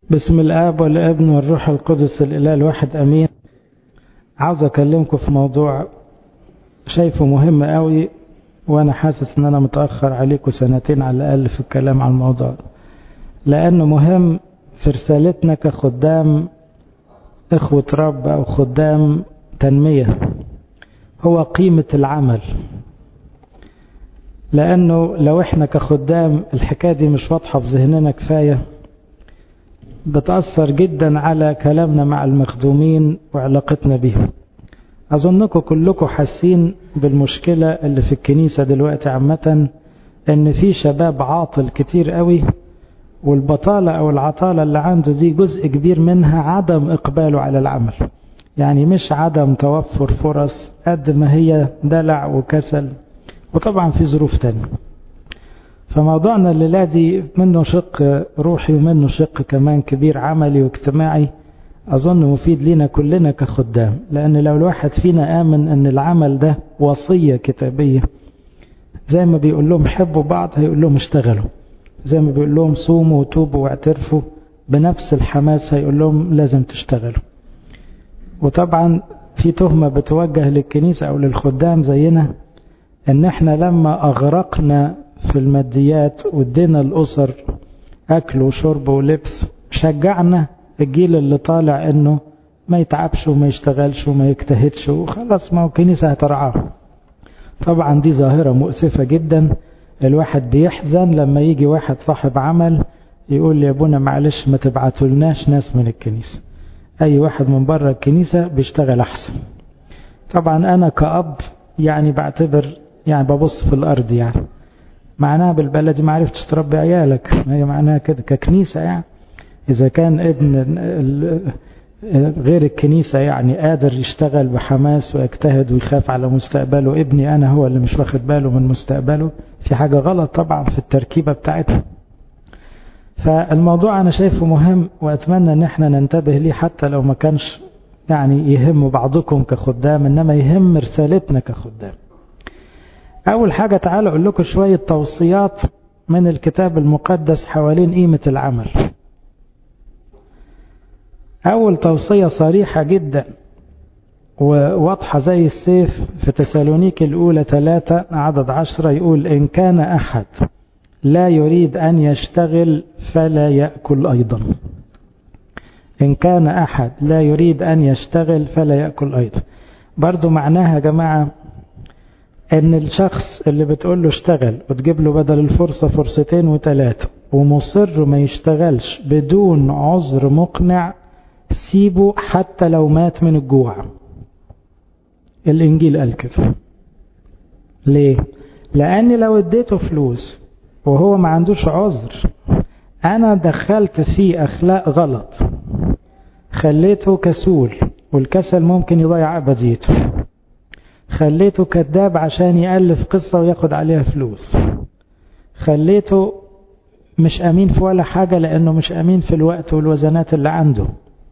بسم الآب والابن والروح القدس الإله الواحد أمين. عاوز أكلمكم في موضوع شايفه مهم قوي، وأنا حاسس أن أنا متأخر عليكم سنتين على الأقل في الكلام عن الموضوع، لأنه مهم في رسالتنا كخدام إخوة رب أو خدام تنمية. هو قيمة العمل، لأنه لو إحنا كخدام الحكاية دي مش واضحة في ذهننا كفاية بتأثر جدا على كلامنا مع المخدومين وعلاقتنا بهم. أظنكم كلكم حاسين بالمشكلة اللي في الكنيسة دلوقتي عامة، إن في شباب عاطل كتير قوي، والبطالة أو العطالة اللي عنده دي جزء كبير منها عدم إقباله على العمل. يعني مش عدم توفر فرص قد ما هي دلع وكسل، وطبعا في ظروف تانية. فموضوعنا الليلة دي منه شق روحي ومنه شق كمان كبير عملي واجتماعي، أظن مفيد لنا كلنا كخدام. لأن لو الواحد فينا آمن أن العمل ده وصية كتابية، زي ما بيقول لهم حبوا بعض هيقول لهم اشتغلوا، زي ما بيقول لهم صوموا وتوبوا واعترفوا، بنفس الحماس هيقول لهم لازم تشتغلوا. وطبعا في تهمة بتوجه للكنيسة أو للخدام زينا، ان احنا لما اغرقنا في الماديات وادينا الاسر اكل وشرب ولبس، شجعنا الجيل اللي طالع انه ما يتعبش وما يشتغلش وما يجتهدش وخلاص، ما هو الكنيسة هترعاه. طبعا دي ظاهرة مؤسفة جدا. الواحد بيحزن لما يجي واحد صاحب عمل يقول لي يا ابونا معلش ما تبعتولناش ناس من الكنيسة، اي واحد من بره الكنيسة بيشتغل احسن. طبعا انا كأب يعني بعتبر، يعني ببص في الأرض، يعني معناها بالبلدي ما عرفتش تربي عيالك، هي معناها كده ككنيسة. يعني إذا كان ابن غير الكنيسة يعني قادر يشتغل بحماس ويجتهد ويخاف على مستقبله، ابني أنا هو اللي مش واخد باله من مستقبله، في حاجة غلط طبعا في التركيبة بتاعتها. فالموضوع أنا شايفه مهم، وأتمنى أن احنا ننتبه ليه، حتى لو ما كانش يعني يهم بعضكم كخدام، إنما يهم رسالتنا كخدام. أول حاجة تعالوا أقول لكم شوية توصيات من الكتاب المقدس حوالين قيمة العمل. أول توصية صريحة جدا وواضحة زي السيف في تسالونيك الأولى 3:10 يقول: إن كان أحد لا يريد أن يشتغل فلا يأكل أيضا. إن كان أحد لا يريد أن يشتغل فلا يأكل أيضا. برضو معناها يا جماعة ان الشخص اللي بتقول له اشتغل وتجيب له بدل الفرصة فرصتين وثلاثة ومصر ما يشتغلش بدون عذر مقنع، سيبه حتى لو مات من الجوع. الانجيل قال كده. ليه؟ لان لو اديته فلوس وهو ما عندوش عذر، انا دخلت فيه اخلاق غلط، خليته كسول، والكسل ممكن يضيع ابديته. خليته كذاب عشان يألف قصة وياخد عليها فلوس. خليته مش أمين في ولا حاجة، لأنه مش أمين في الوقت والوزنات اللي عنده.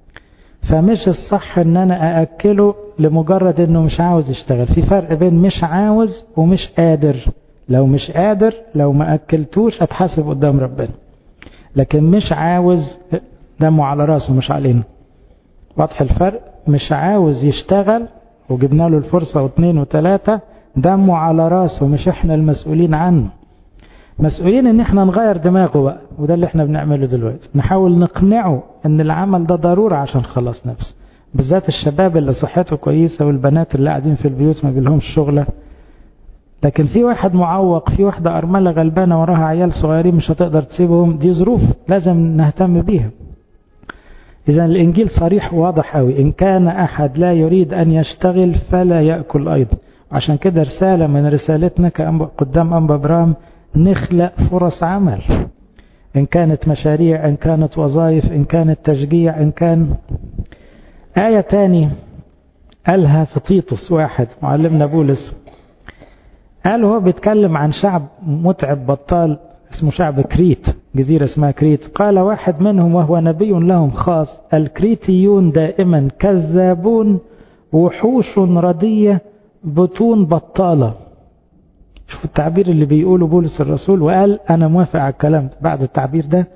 فمش الصح ان انا أأكله لمجرد انه مش عاوز يشتغل. في فرق بين مش عاوز ومش قادر. لو مش قادر، لو ما أكلتوش هتحاسب قدام ربنا. لكن مش عاوز، دمه على راسه مش علينا. واضح الفرق؟ مش عاوز يشتغل وجبنا له الفرصة واثنين وثلاثة، دمه على راسه، مش احنا المسؤولين عنه. مسؤولين ان احنا نغير دماغه بقى، وده اللي احنا بنعمله دلوقتي. نحاول نقنعه ان العمل ده ضرورة عشان خلاص نفسه، بالذات الشباب اللي صحته كويسة والبنات اللي قاعدين في البيوت ما بيلهمش شغلة. لكن في واحد معوق، في واحدة أرملة غلبانة وراها عيال صغيرين مش هتقدر تسيبهم، دي ظروف لازم نهتم بيها. إذا الإنجيل صريح وواضح قوي: إن كان أحد لا يريد أن يشتغل فلا يأكل أيضا. عشان كده رسالة من رسالتنا قدام أنبا برام، نخلق فرص عمل، إن كانت مشاريع، إن كانت وظائف، إن كانت تشجيع، إن كان. آية تاني قالها في تيتوس 1 معلمنا بولس، قال هو بيتكلم عن شعب متعب بطال اسمه شعب كريت، جزيرة اسمها كريت. قال واحد منهم وهو نبي لهم خاص: الكريتيون دائما كذابون، وحوش ردية، بطون بطالة. شوف التعبير اللي بيقوله بولس الرسول، وقال أنا موافق على الكلام بعد التعبير ده.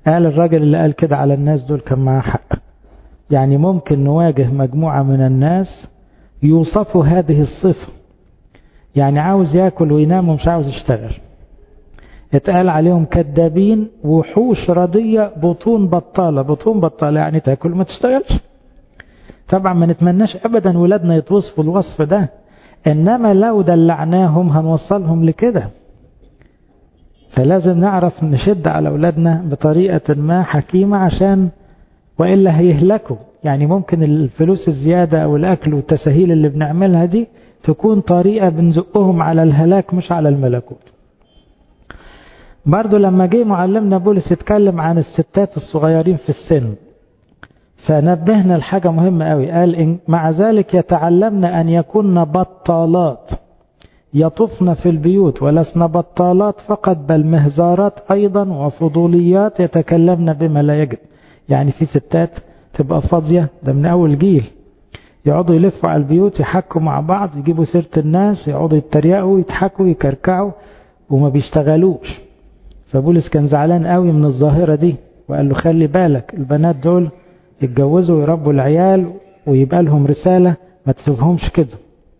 قال الراجل اللي قال كده على الناس دول كان معاه حق. يعني ممكن نواجه مجموعة من الناس يوصفوا هذه الصفة، يعني عاوز ياكل وينام ومش عاوز يشتغل. اتقال عليهم كذابين، وحوش ردية، بطون بطالة. بطون بطالة يعني تاكل ما تشتغلش. طبعا ما نتمناش ابدا ولادنا يتوصفوا الوصف ده، انما لو دلعناهم هنوصلهم لكده. فلازم نعرف نشد على اولادنا بطريقة ما حكيمة، عشان وإلا هيهلكوا. يعني ممكن الفلوس الزيادة او الاكل والتسهيل اللي بنعملها دي تكون طريقة بنزقهم على الهلاك مش على الملكوت. برضو لما جه معلمنا بولس يتكلم عن الستات الصغيرين في السن، فنبهنا لحاجة مهمة قوي. قال إن مع ذلك يتعلمن أن يكون بطالات يطفن في البيوت، ولسن بطالات فقط بل مهزارات أيضا وفضوليات يتكلمن بما لا يجب. يعني في ستات تبقى فاضية، ده من أول جيل، يقعدوا يلفوا على البيوت يحكوا مع بعض، يجيبوا سيرة الناس، يقعدوا يتريقوا يضحكوا يكركعوا وما بيشتغلوش. فبولس كان زعلان قوي من الظاهرة دي، وقال له خلي بالك البنات دول يتجوزوا ويربوا العيال ويبقى لهم رسالة، ما تسيبهمش كده.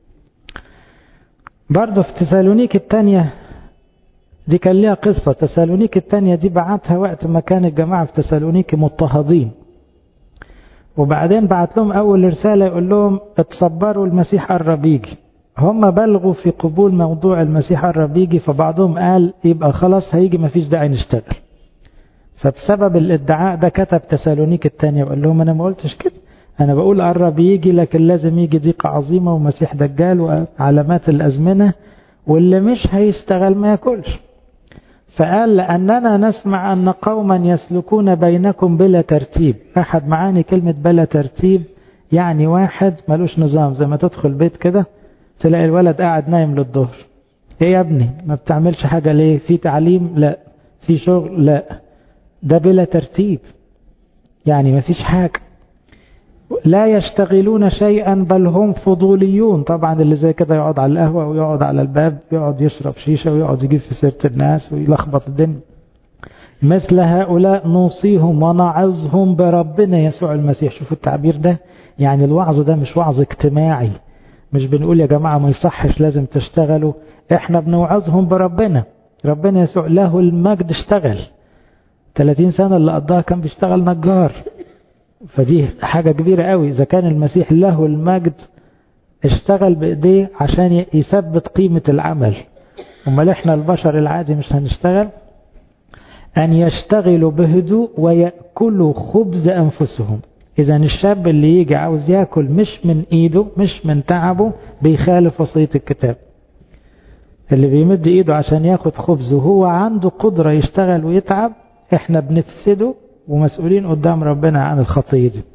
برضه في تسالونيك الثانية دي كان ليها قصة. تسالونيك الثانية دي بعتها وقت ما كان الجماعة في تسالونيك مضطهدين، وبعدين بعت لهم أول رسالة يقول لهم اتصبروا المسيح قرب يجي. هم بلغوا في قبول موضوع المسيح قرب يجي، فبعضهم قال يبقى خلاص هيجي ما فيش داعي نشتغل. فبسبب الادعاء ده كتب تسالونيك الثانية وقال لهم أنا ما قلتش كده، أنا بقول قرب يجي لكن لازم يجي ضيقة عظيمة ومسيح دجال وعلامات الأزمنة، واللي مش هيشتغل ما ياكلش. فقال لأننا نسمع أن قوما يسلكون بينكم بلا ترتيب. أحد معاني كلمة بلا ترتيب يعني واحد ملوش نظام، زي ما تدخل بيت كده تلاقي الولد قاعد نايم للظهر. ايه يا ابني ما بتعملش حاجة ليه؟ في تعليم؟ لا. في شغل؟ لا. ده بلا ترتيب، يعني ما فيش حاجة. لا يشتغلون شيئا بل هم فضوليون. طبعا اللي زي كده يقعد على القهوة ويقعد على الباب، يقعد يشرب شيشة ويقعد يجيب في سيرة الناس ويلخبط الدنيا. مثل هؤلاء نوصيهم ونعظهم بربنا يسوع المسيح. شوفوا التعبير ده، يعني الوعظ ده مش وعظ اجتماعي، مش بنقول يا جماعة ما يصحش لازم تشتغلوا، احنا بنوعظهم بربنا. ربنا يسوع له المجد اشتغل 30 سنة اللي قضاها كان بيشتغل نجار، فدي حاجة كبيرة قوي. إذا كان المسيح له المجد اشتغل بإيديه عشان يثبت قيمة العمل، امال احنا البشر العادي مش هنشتغل؟ أن يشتغلوا بهدوء ويأكلوا خبز أنفسهم. إذا الشاب اللي يجي عاوز يأكل مش من إيده مش من تعبه بيخالف وصية الكتاب. اللي بيمد إيده عشان ياخد خبز وهو عنده قدرة يشتغل ويتعب، احنا بنفسده ومسؤولين قدام ربنا عن الخطية دي.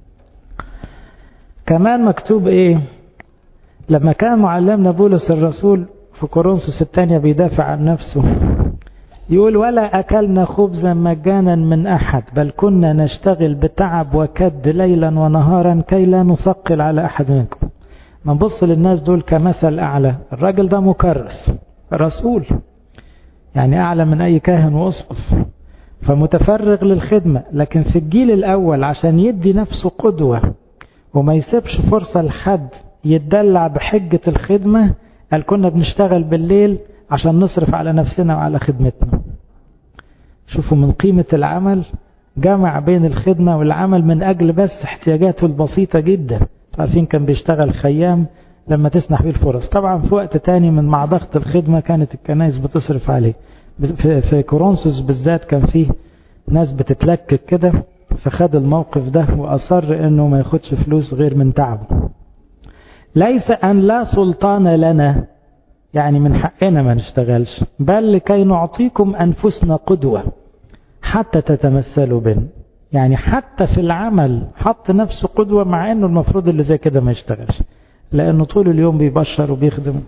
كمان مكتوب ايه لما كان معلمنا بولس الرسول في كورنثوس الثانية بيدافع عن نفسه، يقول ولا أكلنا خبزا مجانا من أحد بل كنا نشتغل بتعب وكد ليلا ونهارا كي لا نثقل على أحد منكم. ما نبص للناس دول كمثل أعلى. الراجل ده مكرس رسول، يعني أعلى من أي كاهن وأسقف، فمتفرغ للخدمة. لكن في الجيل الأول عشان يدي نفسه قدوة وما يسيبش فرصة لحد يتدلع بحجة الخدمة، قال كنا بنشتغل بالليل عشان نصرف على نفسنا وعلى خدمتنا. شوفوا من قيمة العمل، جمع بين الخدمة والعمل من أجل بس احتياجاته البسيطة جدا. عارفين كان بيشتغل خيام لما تسنح بيه الفرص. طبعا في وقت تاني من مع ضغط الخدمة كانت الكنائس بتصرف عليه. في كورنثوس بالذات كان فيه ناس بتتلكك كده، فخد الموقف ده وأصر انه ما ياخدش فلوس غير من تعبه. ليس أن لا سلطان لنا، يعني من حقنا ما نشتغلش، بل لكي نعطيكم أنفسنا قدوة حتى تتمثلوا بنا. يعني حتى في العمل حط نفسه قدوة، مع أنه المفروض اللي زي كده ما يشتغلش لأنه طول اليوم بيبشر وبيخدم.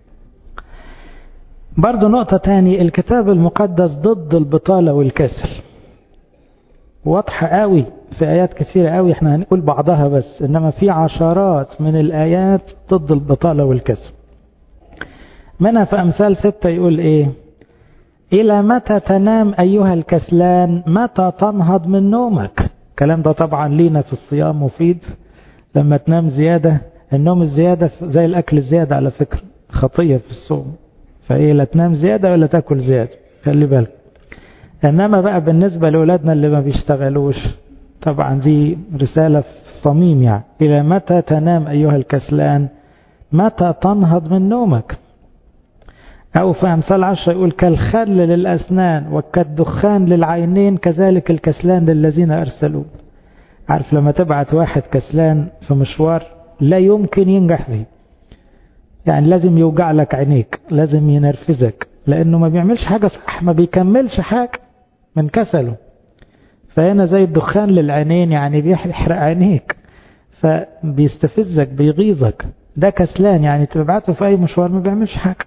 برضو نقطة تاني، الكتاب المقدس ضد البطالة والكسل، واضحة قوي في آيات كثيرة قوي، احنا هنقول بعضها بس، إنما في عشرات من الآيات ضد البطالة والكسل. منها في أمثال 6 يقول إيه؟ إلى متى تنام أيها الكسلان؟ متى تنهض من نومك؟ الكلام ده طبعا لينا في الصيام مفيد. لما تنام زيادة، النوم الزيادة زي الأكل الزيادة على فكرة خطية في الصوم، فإيه لا تنام زيادة ولا تأكل زيادة، خلي بالك. إنما بقى بالنسبة لأولادنا اللي ما بيشتغلوش، طبعا دي رسالة في الصميم يعني. إلى متى تنام أيها الكسلان؟ متى تنهض من نومك؟ أو في أمثال 10 يقول كالخل للأسنان وكالدخان للعينين كذلك الكسلان للذين أرسلوا. عارف لما تبعت واحد كسلان في مشوار لا يمكن ينجح فيه، يعني لازم يوجع لك عينيك، لازم ينرفزك، لأنه ما بيعملش حاجة صح، ما بيكملش حاجة من كسله. فهنا زي الدخان للعينين، يعني بيحرق عينيك، فبيستفزك بيغيظك. ده كسلان، يعني تبعته في أي مشوار ما بيعملش حاجة.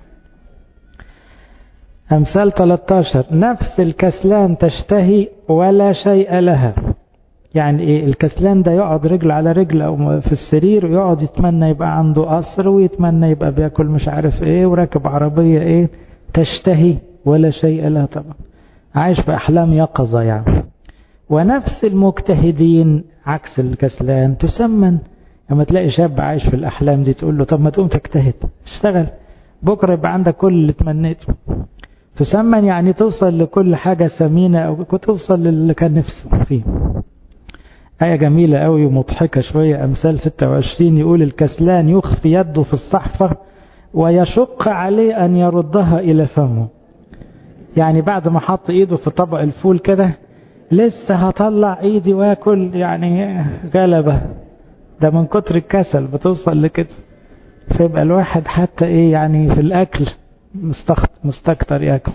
أمثال 13 نفس الكسلان تشتهي ولا شيء لها. يعني إيه الكسلان ده؟ يقعد رجل على رجل أو في السرير ويقعد يتمنى يبقى عنده قصر، ويتمنى يبقى بياكل مش عارف إيه وراكب عربية إيه. تشتهي ولا شيء لها، طبعا عايش بأحلام يقظة يعني. ونفس المجتهدين عكس الكسلان تسمن. لما تلاقي شاب عايش في الأحلام دي تقول له طب ما تقوم تجتهد، اشتغل بكرة يبقى عندك كل اللي تمنيته. تسمن يعني توصل لكل حاجة ثمينة، أو توصل للي كان نفسه فيه. آية جميلة قوي ومضحكة شوية. أمثال 26 يقول الكسلان يخفي يده في الصحفة ويشق عليه أن يردها إلى فمه. يعني بعد ما حط إيده في طبق الفول كده لسه هطلع إيدي واكل، يعني غلبة. ده من كتر الكسل بتوصل لكده. فيبقى الواحد حتى إيه يعني في الأكل مستكتر ياكل.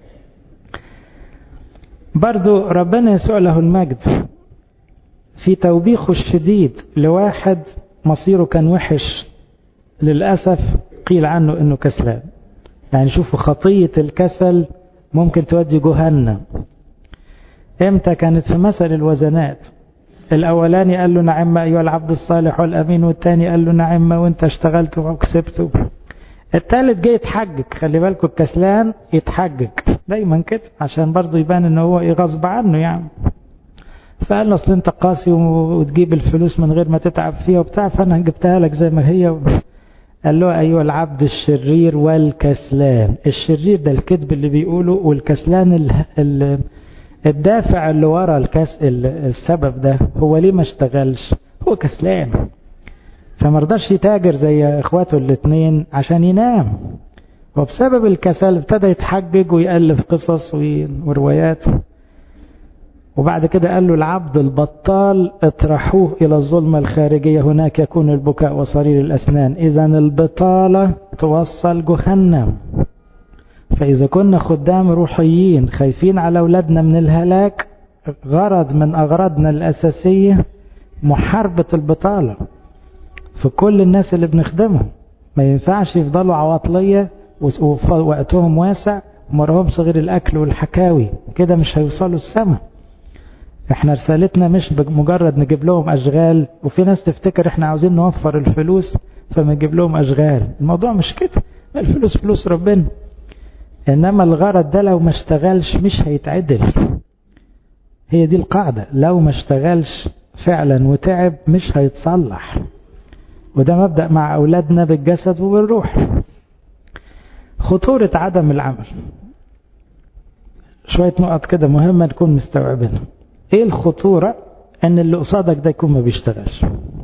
برضو ربنا يسوع له المجد في توبيخه الشديد لواحد مصيره كان وحش للأسف، قيل عنه انه كسلان. يعني شوفوا خطية الكسل ممكن تودي جهنم. امتى؟ كانت في مثل الوزنات. الاولاني قال له نعم ايها العبد الصالح والامين، والتاني قال له نعم وانت اشتغلت وكسبت. الثالث جاي يتحجج. خلي بالكم الكسلان يتحجج دايما كده عشان برضو يبان ان هو غصب عنه يعني. فقال له اصل انت قاسي وتجيب الفلوس من غير ما تتعب فيها وبتاع، فانا جبتها لك زي ما هي. قال له ايها العبد الشرير والكسلان. الشرير ده الكذب اللي بيقوله، والكسلان الدافع اللي ورا السبب ده هو ليه ما اشتغلش، هو كسلان. فمرضاش يتاجر زي اخواته الاثنين عشان ينام، وبسبب الكسل ابتدى يتحجج ويألف قصص وروايات. وبعد كده قال له العبد البطال اطرحوه إلى الظلمة الخارجية، هناك يكون البكاء وصرير الأسنان. إذا البطالة توصل جهنم. فإذا كنا خدام روحيين خايفين على أولادنا من الهلاك، غرض من أغراضنا الأساسية محاربة البطالة في كل الناس اللي بنخدمهم. ما ينفعش يفضلوا عواطلية ووقتهم واسع ومرهمش غير الأكل والحكاوي، كده مش هيوصلوا السماء. احنا رسالتنا مش بمجرد نجيب لهم أشغال، وفي ناس تفتكر احنا عاوزين نوفر الفلوس فما نجيب لهم أشغال. الموضوع مش كده، الفلوس فلوس ربنا، إنما الغرض ده لو ما اشتغلش مش هيتعدل. هي دي القاعدة، لو ما اشتغلش فعلا وتعب مش هيتصلح. وده مبدأ مع أولادنا بالجسد وبالروح. خطورة عدم العمل، شوية نقط كده مهمة نكون مستوعبينها. ايه الخطورة؟ ان اللي قصادك ده يكون ما بيشتغلش.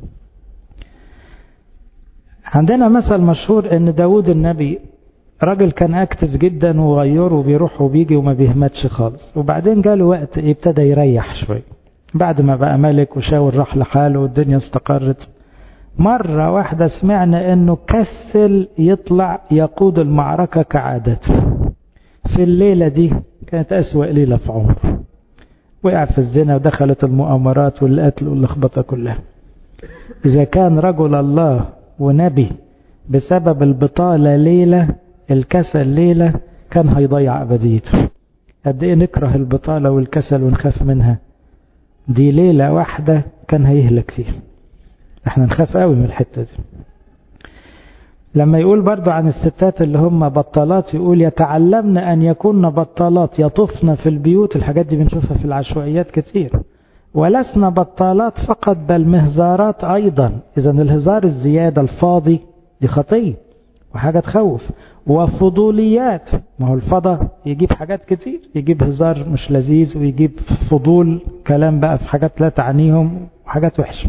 عندنا مثل مشهور ان داود النبي راجل كان اكتف جدا وغير وبيروح وبيجي وما بيهمتش خالص، وبعدين جاله وقت ابتدى يريح شوية بعد ما بقى ملك وشاور راح لحاله والدنيا استقرت. مرة واحدة سمعنا انه كسل يطلع يقود المعركة كعادته. في الليلة دي كانت أسوأ ليلة في عمره، وقع في الزنا ودخلت المؤامرات والقتل واللخبطة كلها. إذا كان رجل الله ونبي بسبب البطالة ليلة، الكسل ليلة، كان هيضيع أبديته. قد إيه نكره البطالة والكسل ونخاف منها. دي ليلة واحدة كان هيهلك فيها. احنا نخاف قوي من الحتة دي. لما يقول برضو عن الستات اللي هم بطالات، يقول يتعلمن أن يكون بطالات يطفن في البيوت. الحاجات دي بنشوفها في العشوائيات كتير. ولسنا بطالات فقط بل مهزارات أيضا. إذا الهزار الزيادة الفاضي دي خطية وحاجة تخوف. وفضوليات، ما هو الفضا يجيب حاجات كتير، يجيب هزار مش لذيذ، ويجيب فضول كلام بقى في حاجات لا تعنيهم وحاجات وحشة.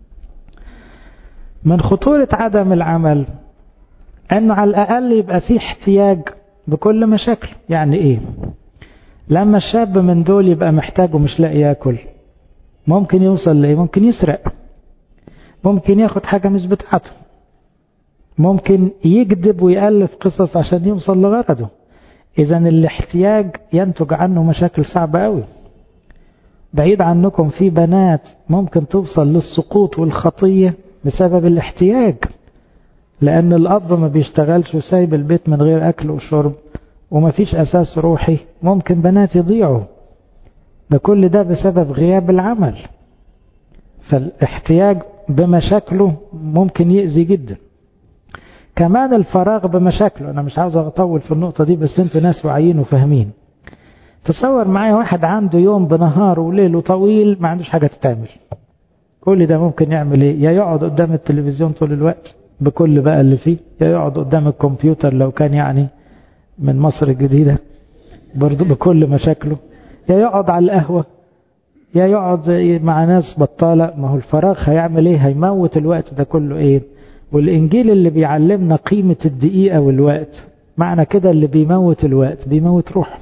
من خطورة عدم العمل أنه على الأقل يبقى فيه احتياج بكل مشاكل. يعني إيه؟ لما الشاب من دول يبقى محتاج ومش لاقي ياكل، ممكن يوصل لإيه؟ ممكن يسرق، ممكن ياخد حاجة مش بتاعته، ممكن يكذب ويألف قصص عشان يوصل لغرضه. إذا الاحتياج ينتج عنه مشاكل صعبة قوي. بعيد عنكم في بنات ممكن توصل للسقوط والخطية بسبب الاحتياج، لأن الأب ما بيشتغلش وسايب البيت من غير أكل وشرب وما فيش أساس روحي، ممكن بنات يضيعوا. ده كل ده بسبب غياب العمل. فالاحتياج بمشاكله ممكن يأذي جدا. كمان الفراغ بمشاكله. أنا مش عاوز أطول في النقطة دي، بس أنتوا ناس واعيين وفاهمين. تصور معايا واحد عنده يوم بنهار وليله طويل ما عندوش حاجة تتعمل. كل ده ممكن يعمل إيه؟ يا يقعد قدام التلفزيون طول الوقت بكل بقى اللي فيه، يا يقعد قدام الكمبيوتر لو كان يعني من مصر الجديدة برضو بكل مشاكله، يا يقعد على القهوة، يا يقعد مع ناس بطالة. ما هو الفراغ هيعمل ايه؟ هيموت الوقت ده كله ايه؟ والإنجيل اللي بيعلمنا قيمة الدقيقة والوقت، معنى كده اللي بيموت الوقت بيموت روح.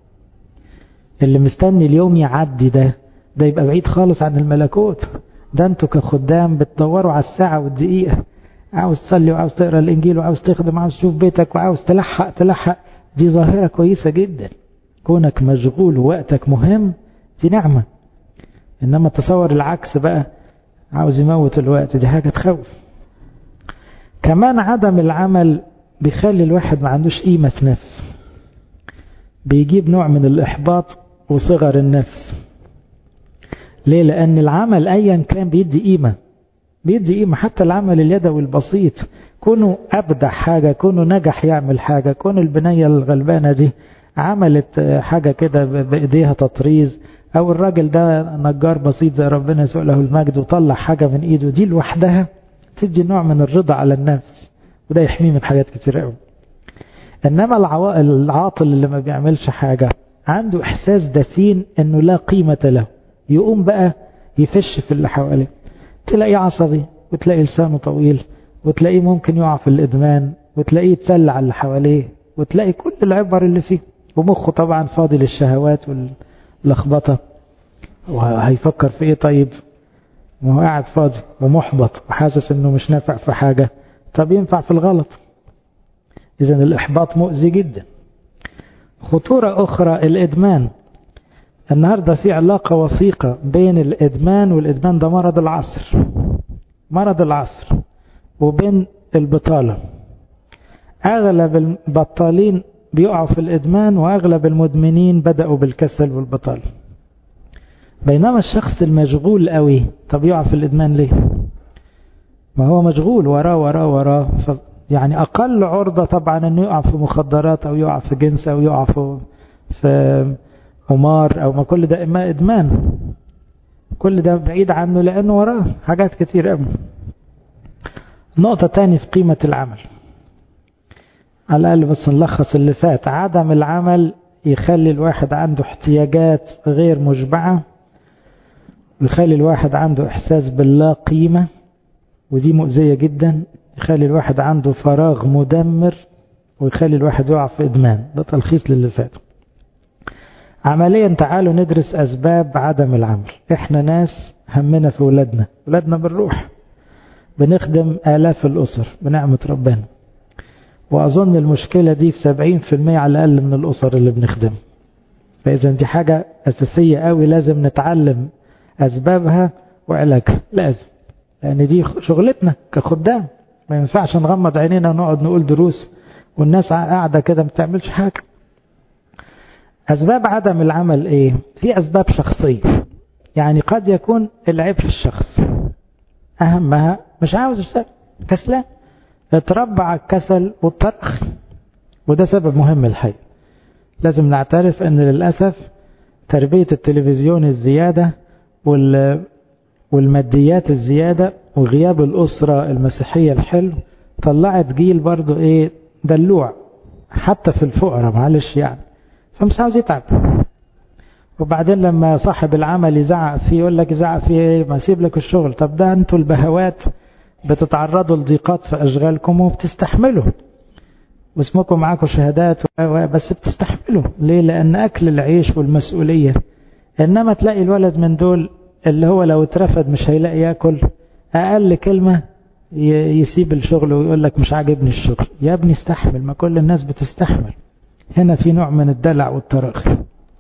اللي مستني اليوم يعدي ده يبقى بعيد خالص عن الملكوت. ده انتوا كخدام بتدوروا على الساعة والدقيقة، عاوز تصلي وعاوز تقرأ الإنجيل وعاوز تخدم وعاوز تشوف بيتك وعاوز تلحق. دي ظاهرة كويسة جدا. كونك مشغول ووقتك مهم دي نعمة. إنما تصور العكس بقى، عاوز يموت الوقت، دي حاجة تخوف. كمان عدم العمل بيخلي الواحد ما عندوش قيمة في نفسه، بيجيب نوع من الإحباط وصغر النفس. ليه؟ لأن العمل أيا كان بيدي قيمة، حتى العمل اليدوي البسيط. كونه أبدع حاجة، كونه نجح يعمل حاجة، كونه البنية الغلبانة دي عملت حاجة كده بإيديها تطريز، أو الراجل ده نجار بسيط زي ربنا يسوق له المجد وطلع حاجة من إيده، دي لوحدها تدي نوع من الرضا على النفس، وده يحميه من حاجات كتير قوي. إنما العاطل اللي ما بيعملش حاجة عنده إحساس دفين إنه لا قيمة له، يقوم بقى يفش في اللي حواليه. تلاقيه عصبي، وتلاقي لسانه طويل، وتلاقيه ممكن يقع في الإدمان، وتلاقيه يتسلى على اللي حواليه، وتلاقي كل العبر اللي فيه، ومخه طبعا فاضي للشهوات واللخبطة. وهيفكر في ايه طيب؟ ما هو قاعد فاضي ومحبط وحاسس انه مش نافع في حاجة. طب ينفع في الغلط. اذا الإحباط مؤذي جدا. خطورة أخرى الإدمان. النهاردة في علاقة وثيقة بين الإدمان، والإدمان ده مرض العصر، وبين البطالة. أغلب البطالين بيقعوا في الإدمان، وأغلب المدمنين بدأوا بالكسل والبطالة. بينما الشخص المشغول قوي، طب يقع في الإدمان ليه؟ ما هو مشغول وراه يعني أقل عرضة طبعا أنه يقع في مخدرات، أو يقع في جنس، أو يقع في قمار، أو ما كل ده إما إدمان. كل ده بعيد عنه لأنه وراه حاجات كتير قوي. نقطة تاني في قيمة العمل، على الأقل بس نلخص اللي فات. عدم العمل يخلي الواحد عنده احتياجات غير مشبعة، يخلي الواحد عنده إحساس باللا قيمة، ودي مؤذية جدا. يخلي الواحد عنده فراغ مدمر، ويخلي الواحد يقع في إدمان. ده تلخيص للي فات. عمليا تعالوا ندرس أسباب عدم العمل. إحنا ناس همنا في ولادنا بالروح، بنخدم آلاف الأسر بنعمة ربنا، وأظن المشكلة دي في 70% على الأقل من الأسر اللي بنخدم. فإذا دي حاجة أساسية قوي، لازم نتعلم أسبابها وعلاجها، لازم، لأن دي شغلتنا كخدام. ما ينفعش نغمض عينينا ونقعد نقول دروس والناس قاعدة كده ما بتعملش حاجة. أسباب عدم العمل إيه؟ في أسباب شخصية، يعني قد يكون العيب في الشخص، أهمها مش عاوز يشتغل، كسلان، اتربى على الكسل والترخي، وده سبب مهم الحقيقة. لازم نعترف ان للأسف تربية التلفزيون الزيادة والماديات الزيادة وغياب الأسرة المسيحية الحلو طلعت جيل برضو ايه دلوع حتى في الفقراء، معلش يعني، فمش عاوز يتعب. وبعدين لما صاحب العمل يزعق فيه يقول لك يزعق فيه ايه، ما سيب لك الشغل. طب ده انتوا البهوات بتتعرضوا لضيقات في اشغالكم وبتستحملوا، واسمكم معاكم شهادات بس بتستحملوا ليه؟ لان اكل العيش والمسؤولية. انما تلاقي الولد من دول اللي هو لو اترفد مش هيلاقي ياكل، اقل كلمة يسيب الشغل ويقول لك مش عاجبني الشغل. يا ابني استحمل، ما كل الناس بتستحمل. هنا في نوع من الدلع والتراخي.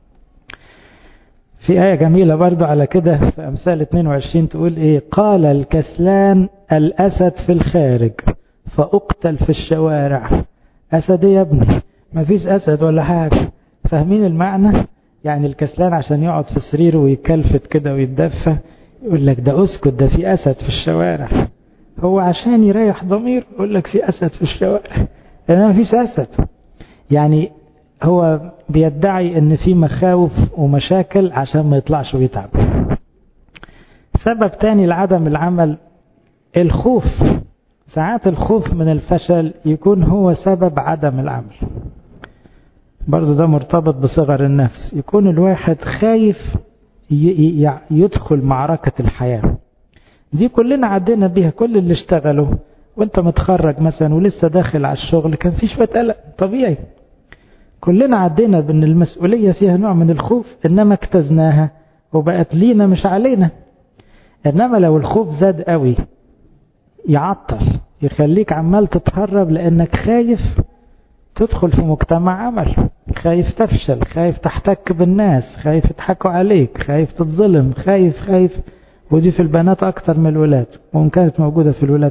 في آية جميلة برضو على كده في أمثال 22 تقول إيه؟ قال الكسلان الأسد في الخارج فأقتل في الشوارع. أسد يا ابني؟ ما فيش أسد ولا حاجة. فاهمين المعنى؟ يعني الكسلان عشان يقعد في سريره ويكلفت كده ويتدفى يقول لك ده أسكت، ده في أسد في الشوارع. هو عشان يريح ضمير يقول لك في أسد في الشوارع، لأن ما فيش أسد. يعني هو بيدعي ان في مخاوف ومشاكل عشان ما يطلعش ويتعب. سبب تاني لعدم العمل الخوف. ساعات الخوف من الفشل يكون هو سبب عدم العمل. برضو ده مرتبط بصغر النفس. يكون الواحد خايف يدخل معركة الحياة دي. كلنا عدينا بيها، كل اللي اشتغلوا وانت متخرج مثلا ولسه داخل على الشغل كان في شوية قلق طبيعي. كلنا عدينا بأن المسؤولية فيها نوع من الخوف، إنما اجتزناها وبقت لينا مش علينا. إنما لو الخوف زاد قوي يعطل، يخليك عمال تتهرب لأنك خايف تدخل في مجتمع عمل، خايف تفشل، خايف تحتك بالناس، خايف يضحكوا عليك، خايف تتظلم، خايف. ودي في البنات أكتر من الولاد، وإن كانت موجودة في الولاد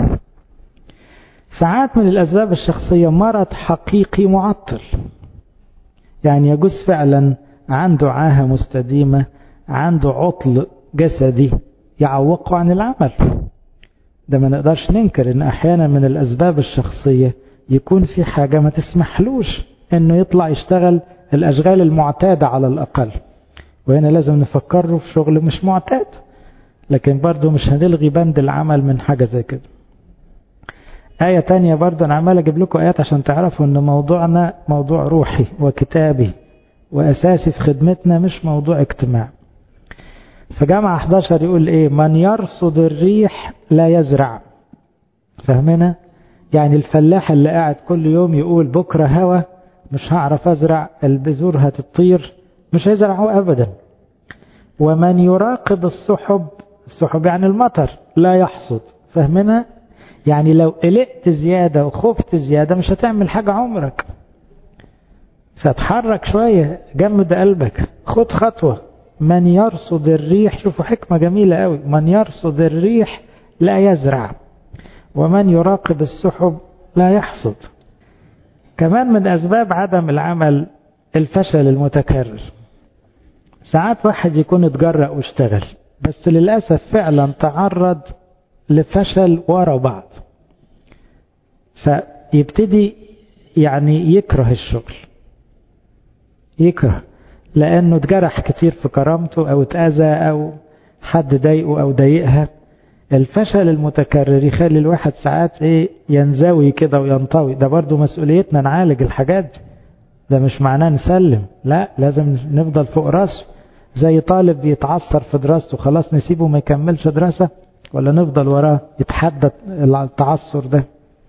ساعات من الأسباب الشخصية مرض حقيقي معطل. يعني يجوز فعلا عنده عاهة مستديمة، عنده عطل جسدي يعوقه عن العمل. ده ما نقدرش ننكر ان احيانا من الاسباب الشخصية يكون في حاجة ما تسمحلوش انه يطلع يشتغل الاشغال المعتادة على الاقل. وهنا لازم نفكره في شغل مش معتاد، لكن برضو مش هنلغي بند العمل من حاجة زي كده. آية تانية برضو أنا عمال أجيب لكم آيات عشان تعرفوا أن موضوعنا موضوع روحي وكتابي وأساسي في خدمتنا، مش موضوع اجتماع. فجامعة 11 يقول إيه؟ من يرصد الريح لا يزرع. فهمنا؟ يعني الفلاح اللي قاعد كل يوم يقول بكرة هوا مش هعرف أزرع، البذور هتطير، مش هيزرعه أبدا. ومن يراقب السحب يعني المطر لا يحصد. فهمنا؟ يعني لو قلقت زيادة وخفت زيادة مش هتعمل حاجة عمرك. فتحرك شوية، جمد قلبك، خد خطوة. من يرصد الريح، شوفوا حكمة جميلة قوي، من يرصد الريح لا يزرع ومن يراقب السحب لا يحصد. كمان من أسباب عدم العمل الفشل المتكرر. ساعات واحد يكون اتجرأ واشتغل بس للأسف فعلا تعرض لفشل ورا بعض، فيبتدي يعني يكره الشغل، يكره لأنه اتجرح كتير في كرامته أو اتأذى أو حد ضايقه أو ضايقها. الفشل المتكرر يخلي الواحد ساعات ينزوي كده وينطوي. ده برضو مسؤوليتنا نعالج الحاجات. ده مش معناه نسلم، لا، لازم نفضل فوق راسه. زي طالب بيتعثر في دراسته خلاص نسيبه ما يكملش دراسة، ولا نفضل وراه يتحدى التعثر ده؟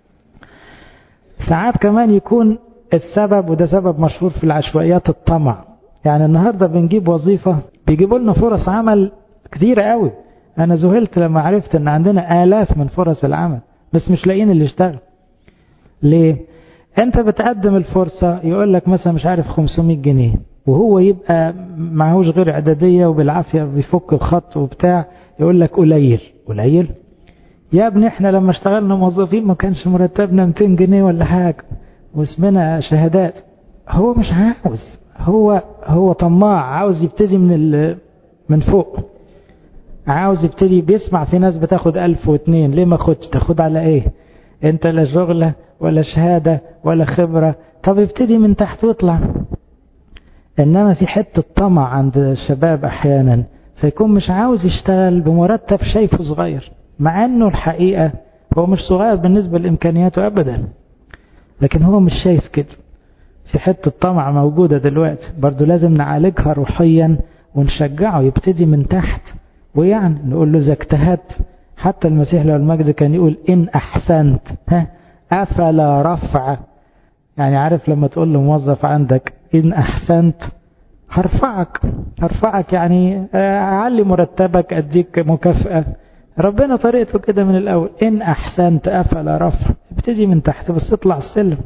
ساعات كمان يكون السبب، وده سبب مشهور في العشوائيات، الطمع. يعني النهاردة بنجيب وظيفة بيجيبوا لنا فرص عمل كتيرة قوي. أنا ذهلت لما عرفت أن عندنا آلاف من فرص العمل بس مش لاقيين اللي يشتغل. ليه؟ أنت بتقدم الفرصة يقول لك مثلا مش عارف 500 جنيه، وهو يبقى معهوش غير إعدادية وبالعافية بيفك الخط وبتاع، يقول لك قليل. يا ابني احنا لما اشتغلنا موظفين ما كانش مرتبنا 200 جنيه ولا حاجة واسمنا شهادات. هو مش عاوز، هو طماع، عاوز يبتدي من فوق، عاوز يبتدي. بيسمع في ناس بتاخد 1002، ليه ما خدش؟ تاخد على ايه؟ انت لا شغلة ولا شهادة ولا خبرة، طب ابتدي من تحت واطلع. انما في حتة طمع عند الشباب احيانا، فيكون مش عاوز يشتغل بمرتب شايفه صغير، مع انه الحقيقة هو مش صغير بالنسبة لامكانياته ابدا، لكن هو مش شايف كده. في حتة طمع موجودة دلوقتي برضو لازم نعالجها روحيا ونشجعه يبتدي من تحت. ويعني نقول له إذا اجتهدت، حتى المسيح له المجد كان يقول إن أحسنت أفلا رفع. يعني عارف لما تقول لموظف عندك إن أحسنت هرفعك يعني أعلي مرتبك أديك مكافأة. ربنا طريقته كده من الأول، إن أحسنت أفلا رفع. ابتدي من تحت بس اطلع السلم.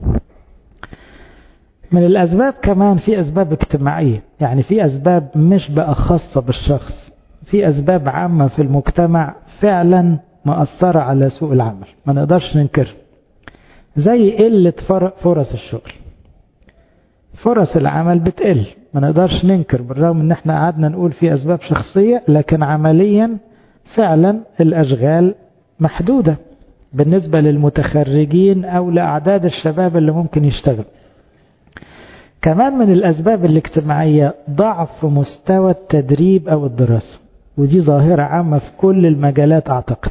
من الأسباب كمان في أسباب اجتماعية، يعني في أسباب مش بقى خاصة بالشخص، في أسباب عامة في المجتمع فعلا مأثرة على سوق العمل ما نقدرش ننكر، زي قلة فرص الشغل. فرص العمل بتقل ما نقدرش ننكر، بالرغم ان احنا قعدنا نقول في أسباب شخصية، لكن عمليا فعلا الأشغال محدودة بالنسبة للمتخرجين أو لأعداد الشباب اللي ممكن يشتغل. كمان من الأسباب الاجتماعية ضعف مستوى التدريب أو الدراسة، ودي ظاهرة عامة في كل المجالات. أعتقد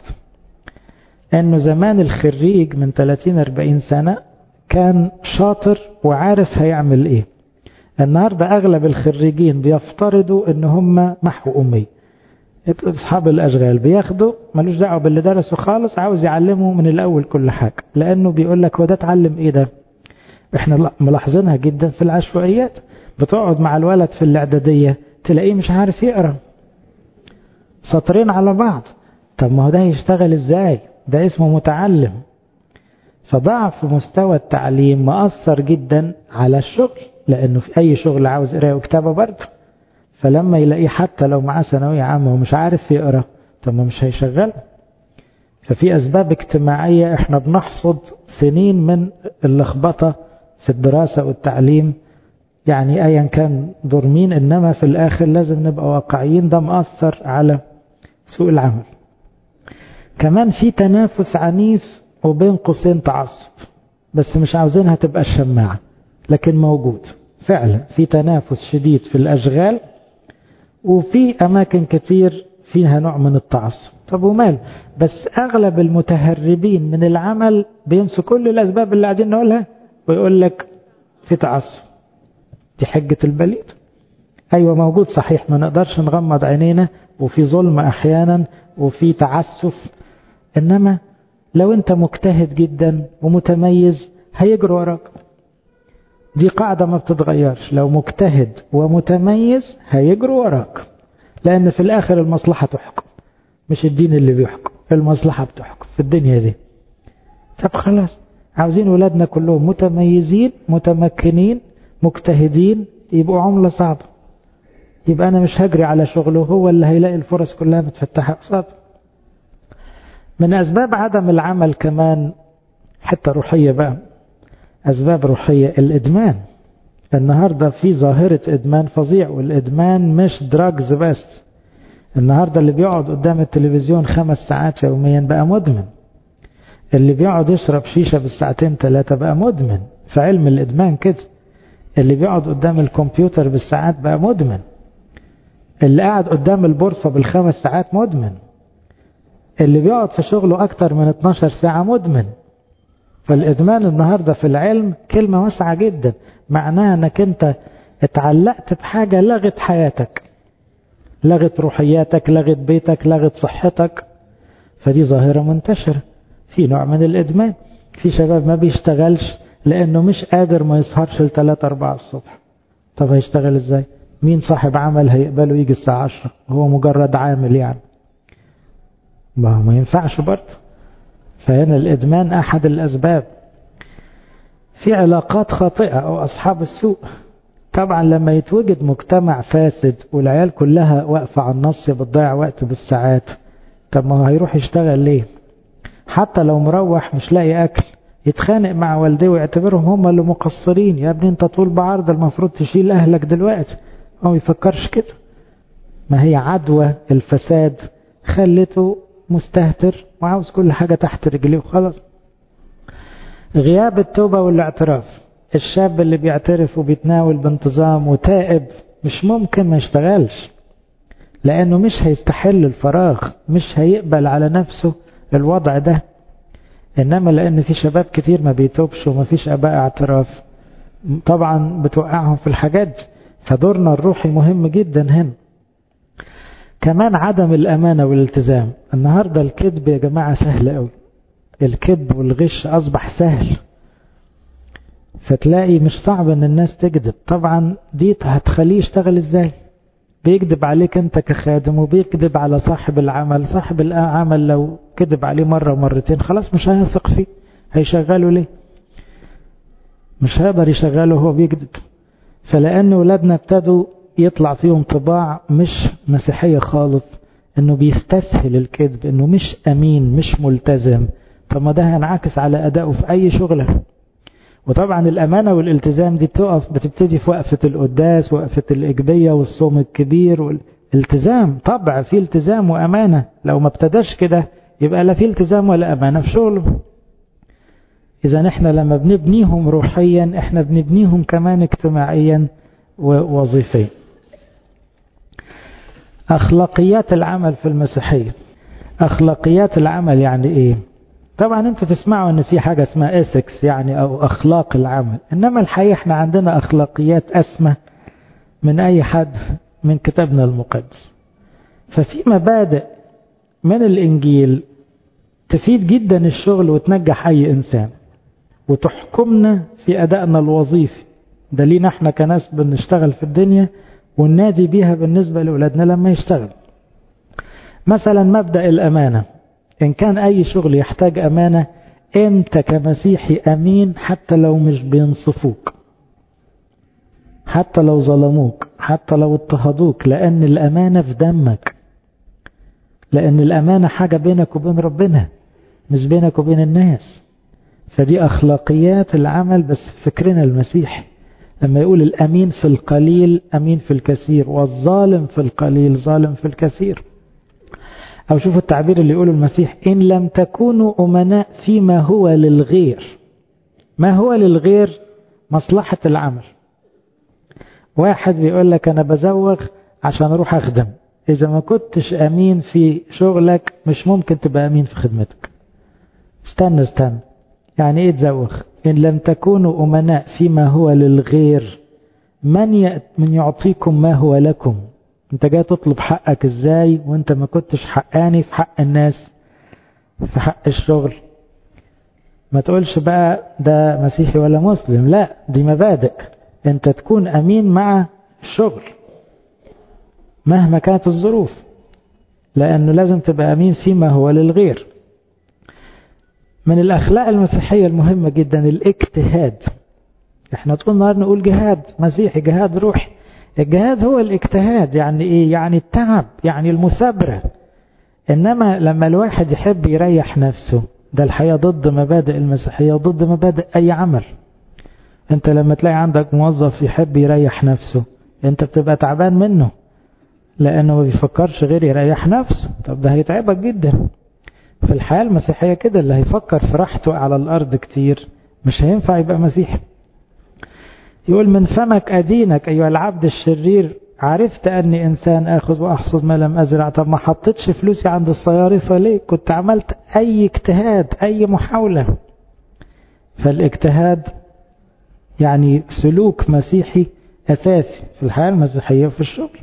أنه زمان الخريج من 30-40 سنة كان شاطر وعارف هيعمل إيه. النهاردة أغلب الخريجين بيفترضوا أن هم محو أمي، أصحاب الأشغال بياخدوا ملوش دعوة باللي درسوا خالص، عاوز يعلمه من الأول كل حاجة، لأنه بيقول لك هو ده اتعلم إيه ده. احنا ملاحظينها جدا في العشوائيات، بتقعد مع الولد في الاعدادية تلاقيه مش عارف يقرأ سطرين على بعض. طب ما هو ده يشتغل ازاي؟ ده اسمه متعلم. فضعف مستوى التعليم مأثر جدا على الشغل، لانه في اي شغل عاوز قراءة وكتابة برضه. فلما يلاقيه حتى لو معاه ثانوية عامة ومش عارف يقرأ، طب ما مش هيشغل. ففي اسباب اجتماعية احنا بنحصد سنين من اللخبطة في الدراسة والتعليم، يعني ايا كان دور مين، انما في الاخر لازم نبقى واقعيين، ده مؤثر على سوق العمل. كمان في تنافس عنيف وبين قوسين تعصب، بس مش عاوزينها تبقى الشماعة، لكن موجود فعلا في تنافس شديد في الاشغال، وفي اماكن كتير فيها نوع من التعصب. طب ومال، بس اغلب المتهربين من العمل بينسوا كل الاسباب اللي قاعدين نقولها ويقول لك في تعصب. دي حجة البليد. ايوه موجود صحيح، ما نقدرش نغمض عينينا، وفي ظلم احيانا وفي تعسف، انما لو انت مجتهد جدا ومتميز هيجروا وراك. دي قاعدة ما بتتغيرش، لو مجتهد ومتميز هيجروا وراك، لان في الاخر المصلحة تحكم، مش الدين اللي بيحكم، المصلحة بتحكم في الدنيا دي. طب خلاص، عاوزين ولادنا كلهم متميزين متمكنين مجتهدين، يبقوا عملة صعبة، يبقى أنا مش هجري على شغله، هو اللي هيلاقي الفرص كلها متفتحة قصاده. من أسباب عدم العمل كمان حتى روحية بقى، أسباب روحية، الإدمان. النهاردة في ظاهرة إدمان فظيع، والإدمان مش دراجز بس. النهاردة اللي بيقعد قدام التلفزيون 5 ساعات يوميا بقى مدمن، اللي بيقعد يشرب شيشة بالساعتين 3 بقى مدمن. في علم الإدمان كده، اللي بيقعد قدام الكمبيوتر بالساعات بقى مدمن، اللي قاعد قدام البورصة ب5 ساعات مدمن، اللي بيقعد في شغله أكتر من 12 ساعة مدمن. فالإدمان النهاردة في العلم كلمة واسعة جدا، معناها أنك أنت اتعلقت بحاجة لغت حياتك، لغت روحياتك، لغت بيتك، لغت صحتك. فدي ظاهرة منتشرة، في نوع من الإدمان. في شباب ما بيشتغلش لأنه مش قادر ما يسهرش ل3-4 الصبح. طب هيشتغل إزاي؟ مين صاحب عمل هيقبله يجي الساعة 10 وهو مجرد عامل؟ يعني ما ينفعش برضه. فهنا الإدمان أحد الأسباب. في علاقات خاطئة أو أصحاب السوء. طبعا لما يتوجد مجتمع فاسد والعيال كلها واقفة على النص بتضيع وقت بالساعات، طب ما هو هيروح يشتغل ليه؟ حتى لو مروح مش لاقي أكل يتخانق مع والديه ويعتبرهم هم اللي مقصرين. يا ابني انت طول بعرض المفروض تشيل أهلك دلوقتي. هو يفكرش كده. ما هي عدوى الفساد خلته مستهتر وعاوز كل حاجة تحت رجليه وخلاص. غياب التوبة والاعتراف. الشاب اللي بيعترف وبيتناول بانتظام وتائب مش ممكن ما يشتغلش، لأنه مش هيستحل الفراغ، مش هيقبل على نفسه الوضع ده. إنما لأن في شباب كتير ما بيتوبش وما فيش أباء اعتراف، طبعا بتوقعهم في الحاجات. فدورنا الروحي مهم جدا هنا. كمان عدم الأمانة والالتزام. النهاردة الكذب يا جماعة سهل قوي، الكذب والغش أصبح سهل، فتلاقي مش صعب ان الناس تكذب. طبعا دي هتخليه يشتغل ازاي؟ بيكذب عليك انت كخادم، وبيكذب على صاحب العمل. صاحب العمل لو كذب عليه مرة ومرتين خلاص مش هيثق فيه، هيشغله ليه؟ مش هيقدر يشغله وهو بيكذب. فلأن ولادنا ابتدوا يطلع فيهم طباع مش مسيحية خالص، انه بيستسهل الكذب، انه مش امين، مش ملتزم. طب ما ده هينعكس على ادائه في اي شغله. وطبعا الامانة والالتزام دي بتبتدي في وقفة القداس، وقفة الاجبية والصوم الكبير. والالتزام طبع فيه التزام وامانة، لو ما ابتداش كده يبقى لا فيه التزام ولا امانة في شغله. اذا احنا لما بنبنيهم روحيا احنا بنبنيهم كمان اجتماعيا ووظيفيا. اخلاقيات العمل في المسيحية. اخلاقيات العمل يعني ايه؟ طبعا انتوا تسمعوا ان في حاجة اسمها ethics يعني او اخلاق العمل، انما الحقيقة احنا عندنا اخلاقيات اسمى من اي حد من كتابنا المقدس. ففي مبادئ من الانجيل تفيد جدا الشغل وتنجح اي انسان وتحكمنا في ادائنا الوظيفي. ده لينا احنا كناس بنشتغل في الدنيا وننادي بيها بالنسبة لأولادنا لما يشتغل. مثلا مبدأ الامانة. إن كان أي شغل يحتاج أمانة، أنت كمسيحي أمين حتى لو مش بينصفوك، حتى لو ظلموك، حتى لو اضطهدوك، لأن الأمانة في دمك. لأن الأمانة حاجة بينك وبين ربنا مش بينك وبين الناس. فدي أخلاقيات العمل بس فكرنا المسيحي لما يقول الأمين في القليل أمين في الكثير، والظالم في القليل ظالم في الكثير. أو شوفوا التعبير اللي يقوله المسيح: إن لم تكونوا أمناء فيما هو للغير. ما هو للغير؟ مصلحة العمل. واحد بيقول لك أنا بزوغ عشان أروح أخدم. إذا ما كنتش أمين في شغلك مش ممكن تبقى أمين في خدمتك. استنى يعني إيه تزوغ؟ إن لم تكونوا أمناء فيما هو للغير من يعطيكم ما هو لكم. انت جاي تطلب حقك ازاي وانت ما كنتش حقاني في حق الناس، في حق الشغل؟ ما تقولش بقى ده مسيحي ولا مسلم، لا، دي مبادئ. انت تكون امين مع الشغل مهما كانت الظروف، لانه لازم تبقى امين فيما هو للغير. من الاخلاق المسيحية المهمة جدا الاجتهاد. احنا طول النهار نقول جهاد مسيحي، جهاد روحي. الجهاد هو الاجتهاد. يعني ايه؟ يعني التعب، يعني المثابرة. انما لما الواحد يحب يريح نفسه، ده الحقيقة ضد مبادئ المسيحية وضد مبادئ اي عمل. انت لما تلاقي عندك موظف يحب يريح نفسه انت بتبقى تعبان منه، لانه ما بيفكرش غير يريح نفسه. طب ده هيتعبك جدا. في الحياة المسيحية كده، اللي هيفكر في راحته على الارض كتير مش هينفع يبقى مسيحي. يقول: من فمك أدينك أيها العبد الشرير، عرفت أني إنسان آخذ وأحصد ما لم أزرع. طب ما حطيتش فلوسي عند الصيارفة ليه؟ كنت عملت أي اجتهاد، أي محاولة. فالاجتهاد يعني سلوك مسيحي أساسي في الحياة المسيحية وفي الشغل.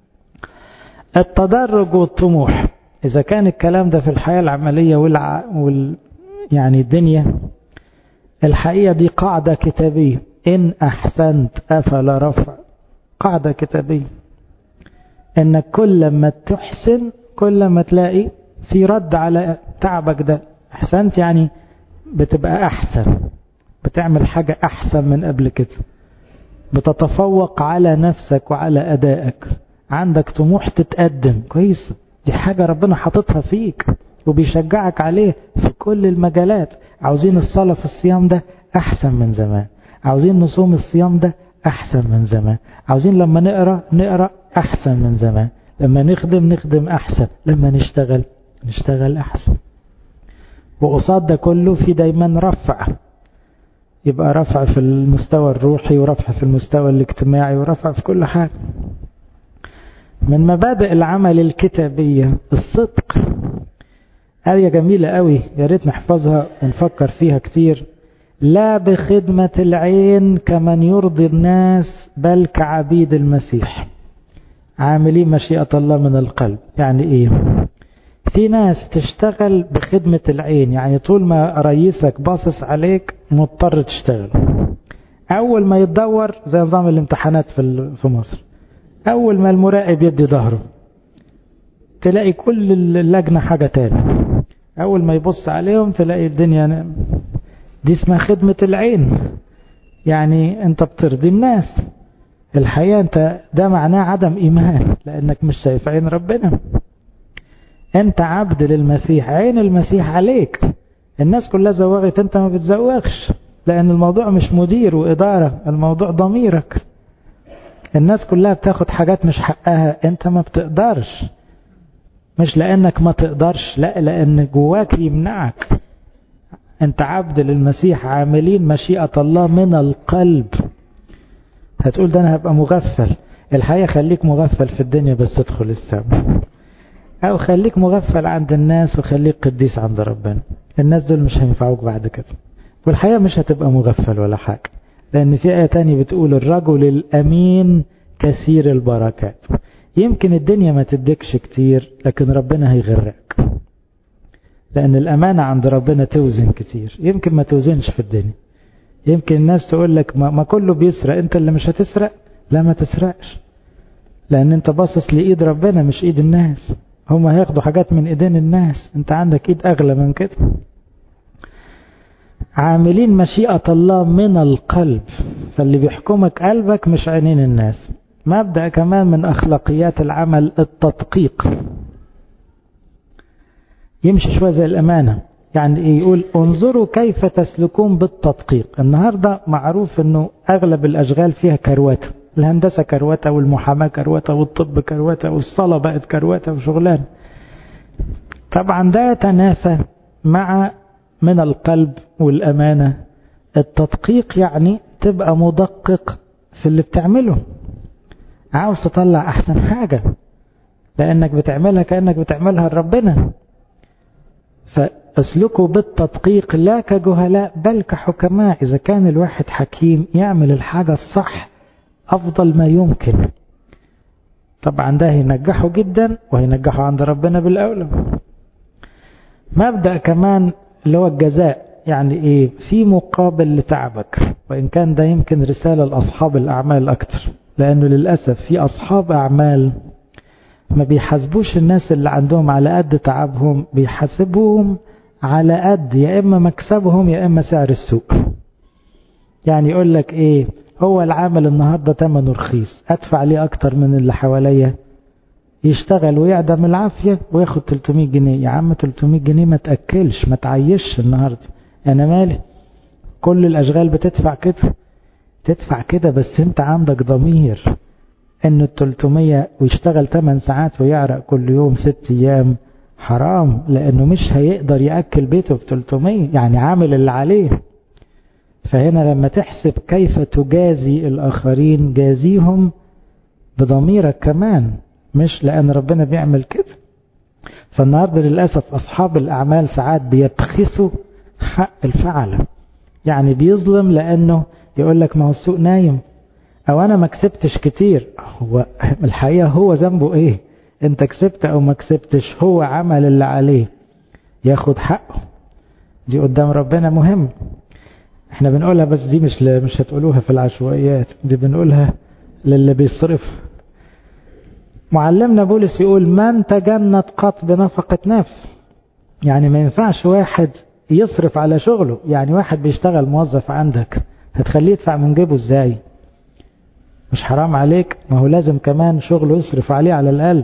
التدرج والطموح. إذا كان الكلام ده في الحياة العملية يعني الدنيا، الحقيقة دي قاعدة كتابية: إن أحسنت أفلا رفع. قاعدة كتابية إنك كل ما تحسن كل ما تلاقي في رد على تعبك ده. أحسنت يعني بتبقى أحسن، بتعمل حاجة أحسن من قبل كده، بتتفوق على نفسك وعلى أدائك، عندك طموح تتقدم كويس. دي حاجة ربنا حاططها فيك وبيشجعك عليه في كل المجالات. عاوزين الصلاة في الصيام ده أحسن من زمان، عاوزين نصوم الصيام ده أحسن من زمان، عاوزين لما نقرأ أحسن من زمان، لما نخدم أحسن، لما نشتغل أحسن. وقصاد ده كله في دايما رفع. يبقى رفع في المستوى الروحي ورفع في المستوى الاجتماعي ورفع في كل حاجة. من مبادئ العمل الكتابية الصدق. آية جميلة قوي، يا ريت نحفظها ونفكر فيها كتير. لا بخدمة العين كمن يرضي الناس بل كعبيد المسيح عاملين مشيئة الله من القلب. يعني ايه؟ في ناس تشتغل بخدمة العين، يعني طول ما رئيسك باصص عليك مضطر تشتغل. اول ما يتدور زي نظام الامتحانات في مصر، اول ما المراقب يدي ظهره تلاقي كل اللجنة حاجة تاني، اول ما يبص عليهم تلاقي الدنيا. دي اسمها خدمة العين، يعني انت بترضي الناس. الحقيقة انت ده معناه عدم ايمان، لانك مش شايف عين ربنا. انت عبد للمسيح، عين المسيح عليك. الناس كلها زوغت، انت ما بتزوغش، لان الموضوع مش مدير وادارة، الموضوع ضميرك. الناس كلها بتاخد حاجات مش حقها، انت ما بتقدرش. مش لانك ما تقدرش، لا، لان جواك يمنعك. انت عبد للمسيح عاملين مشيئة الله من القلب. هتقول ده انا هبقى مغفل. الحقيقة خليك مغفل في الدنيا بس ادخل السماء، او خليك مغفل عند الناس وخليك قديس عند ربنا. الناس دول مش هينفعوك بعد كده، والحقيقة مش هتبقى مغفل ولا حاجة، لان في آية تانية بتقول الرجل الامين كثير البركات. يمكن الدنيا ما تديكش كتير، لكن ربنا هيغرقك، لان الامانة عند ربنا توزن كتير. يمكن ما توزنش في الدنيا. يمكن الناس تقول لك ما كله بيسرق، انت اللي مش هتسرق. لا، ما تسرقش، لان انت باصص لايد ربنا مش ايد الناس. هم هياخدوا حاجات من ايدين الناس، انت عندك ايد اغلى من كده. عاملين مشيئة الله من القلب، فاللي بيحكمك قلبك مش عينين الناس. مبدأ كمان من اخلاقيات العمل التدقيق، يمشي شوية زي الامانة. يعني ايه؟ يقول انظروا كيف تسلكون بالتدقيق. النهاردة معروف انه اغلب الاشغال فيها كروته، الهندسة كروته والمحاماة كروته والطب كروته والصلاة بقت كروته وشغلان. طبعا ده يتنافى مع من القلب والامانة. التدقيق يعني تبقى مدقق في اللي بتعمله، عاوز تطلع احسن حاجة لانك بتعملها كأنك بتعملها لربنا. فاسلكوا بالتدقيق لا كجهلاء بل كحكماء. إذا كان الواحد حكيم يعمل الحاجة الصح أفضل ما يمكن. طبعا ده هينجحه جدا وهينجحه عند ربنا بالأولى. مبدأ كمان اللي هو الجزاء. يعني إيه؟ في مقابل لتعبك، وإن كان ده يمكن رسالة لأصحاب الأعمال أكتر، لأنه للأسف في أصحاب أعمال ما بيحاسبوش الناس اللي عندهم على قد تعبهم، بيحاسبوهم على قد يا إما مكسبهم يا إما سعر السوق. يعني يقول لك إيه؟ هو العامل النهاردة تمنه رخيص، أدفع ليه أكتر من اللي حواليا، يشتغل ويعدم العافية وياخد 300 جنيه. يا عم 300 جنيه ما تأكلش، ما تعيش النهاردة. أنا مالي؟ كل الأشغال بتدفع كده، تدفع كده، بس أنت عندك ضمير إنه 300 ويشتغل 8 ساعات ويعرق كل يوم 6 أيام حرام، لأنه مش هيقدر يأكل بيته ب300، يعني عامل اللي عليه. فهنا لما تحسب كيف تجازي الآخرين، جازيهم بضميرك كمان، مش لأن ربنا بيعمل كده. فالنهاردة للأسف أصحاب الأعمال ساعات بيبخسوا حق الفعل، يعني بيظلم لأنه يقول لك ما هو السوق نايم، أو أنا ما كسبتش كتير. هو الحقيقة هو ذنبه إيه؟ أنت كسبت أو ما كسبتش، هو عمل اللي عليه، ياخد حقه. دي قدام ربنا مهم. احنا بنقولها بس دي مش هتقولوها في العشوائيات، دي بنقولها للي بيصرف. معلمنا بولس يقول من تجند قط بنفقة نفسه. يعني ما ينفعش واحد يصرف على شغله. يعني واحد بيشتغل موظف عندك هتخليه يدفع من جيبه ازاي؟ مش حرام عليك؟ ما هو لازم كمان شغله يصرف عليه على الأقل.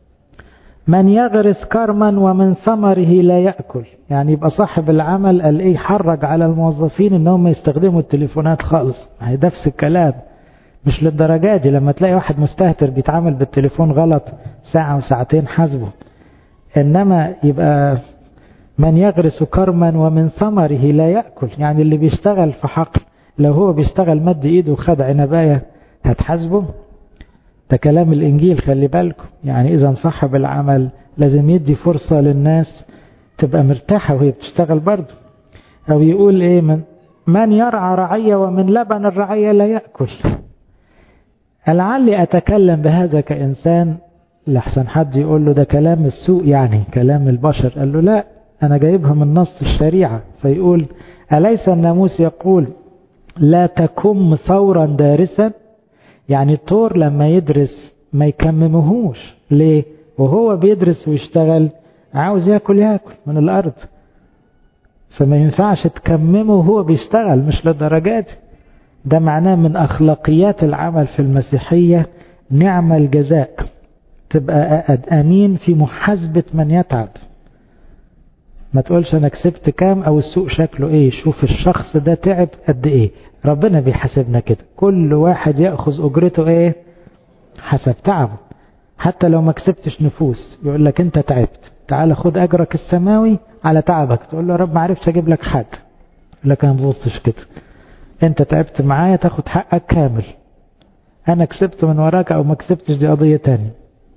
من يغرس كرما ومن ثمره لا يأكل. يعني يبقى صاحب العمل قال ايه؟ حرج على الموظفين انهم يستخدموا التليفونات خالص. هي نفس الكلام، مش للدرجة دي. لما تلاقي واحد مستهتر بيتعامل بالتليفون غلط ساعة وساعتين حاسبه، انما يبقى من يغرس كرما ومن ثمره لا يأكل. يعني اللي بيشتغل في حقل لو هو بيشتغل مد ايده وخد عنباية هتحاسبه؟ ده كلام الإنجيل، خلي بالكم. يعني إذا صاحب العمل لازم يدي فرصة للناس تبقى مرتاحة وهي بتشتغل برضه. أو يقول إيه، من يرعى رعية ومن لبن الرعية لا يأكل. لعلي أتكلم بهذا كإنسان لحسن حد يقول له ده كلام السوق، يعني كلام البشر. قال له لا، أنا جايبها من نص الشريعة. فيقول أليس الناموس يقول لا تكم ثورا دارسا؟ يعني الطور لما يدرس ما يكممهوش. ليه؟ وهو بيدرس ويشتغل عاوز يأكل من الأرض، فما ينفعش تكممه وهو بيشتغل، مش للدرجات. ده معناه من أخلاقيات العمل في المسيحية نعم الجزاء، تبقى أمين في محاسبة من يتعب. ما تقولش أنا كسبت كام أو السوق شكله إيه، شوف الشخص ده تعب قد إيه. ربنا بيحاسبنا كده، كل واحد يأخذ أجرته إيه حسب تعبه. حتى لو ما كسبتش نفوس يقول لك أنت تعبت، تعال خد أجرك السماوي على تعبك. تقول له رب ما عرفتش أجيب لك حد، يقول لك أنا ما ببصش كده، أنت تعبت معايا تاخد حقك كامل. أنا كسبت من وراك أو ما كسبتش دي قضية تانية.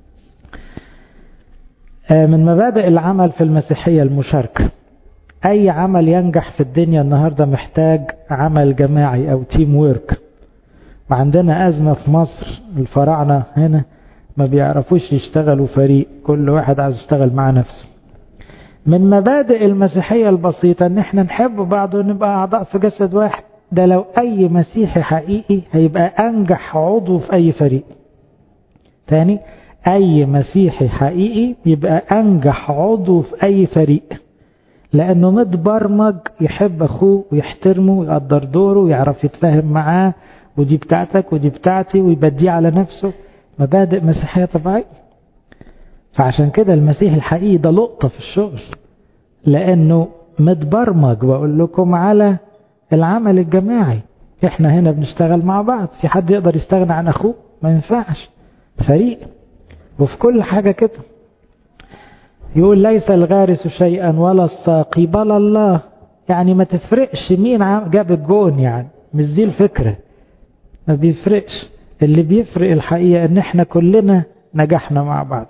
من مبادئ العمل في المسيحية المشاركة. أي عمل ينجح في الدنيا النهاردة محتاج عمل جماعي أو تيم ويرك. وعندنا أزمة في مصر، الفراعنة هنا ما بيعرفوش يشتغلوا فريق، كل واحد عايز يشتغل مع نفسه. من مبادئ المسيحية البسيطة ان احنا نحب بعض ونبقى أعضاء في جسد واحد. ده لو أي مسيحي حقيقي هيبقى أنجح عضو في أي فريق. تاني، أي مسيحي حقيقي يبقى أنجح عضو في أي فريق، لأنه متبرمج يحب أخوه ويحترمه ويقدر دوره ويعرف يتفاهم معاه، ودي بتاعتك ودي بتاعتي، ويبديه على نفسه. مبادئ مسيحية طبيعية. فعشان كده المسيح الحقيقي ده لقطة في الشغل، لأنه متبرمج بقول لكم على العمل الجماعي. احنا هنا بنشتغل مع بعض، في حد يقدر يستغنى عن أخوه؟ ما ينفعش، فريق. وفي كل حاجة كده يقول ليس الغارس شيئا ولا الساقي بل الله. يعني ما تفرقش مين جاب الجون، يعني مش دي الفكرة، ما بيفرقش. اللي بيفرق الحقيقة ان احنا كلنا نجحنا مع بعض.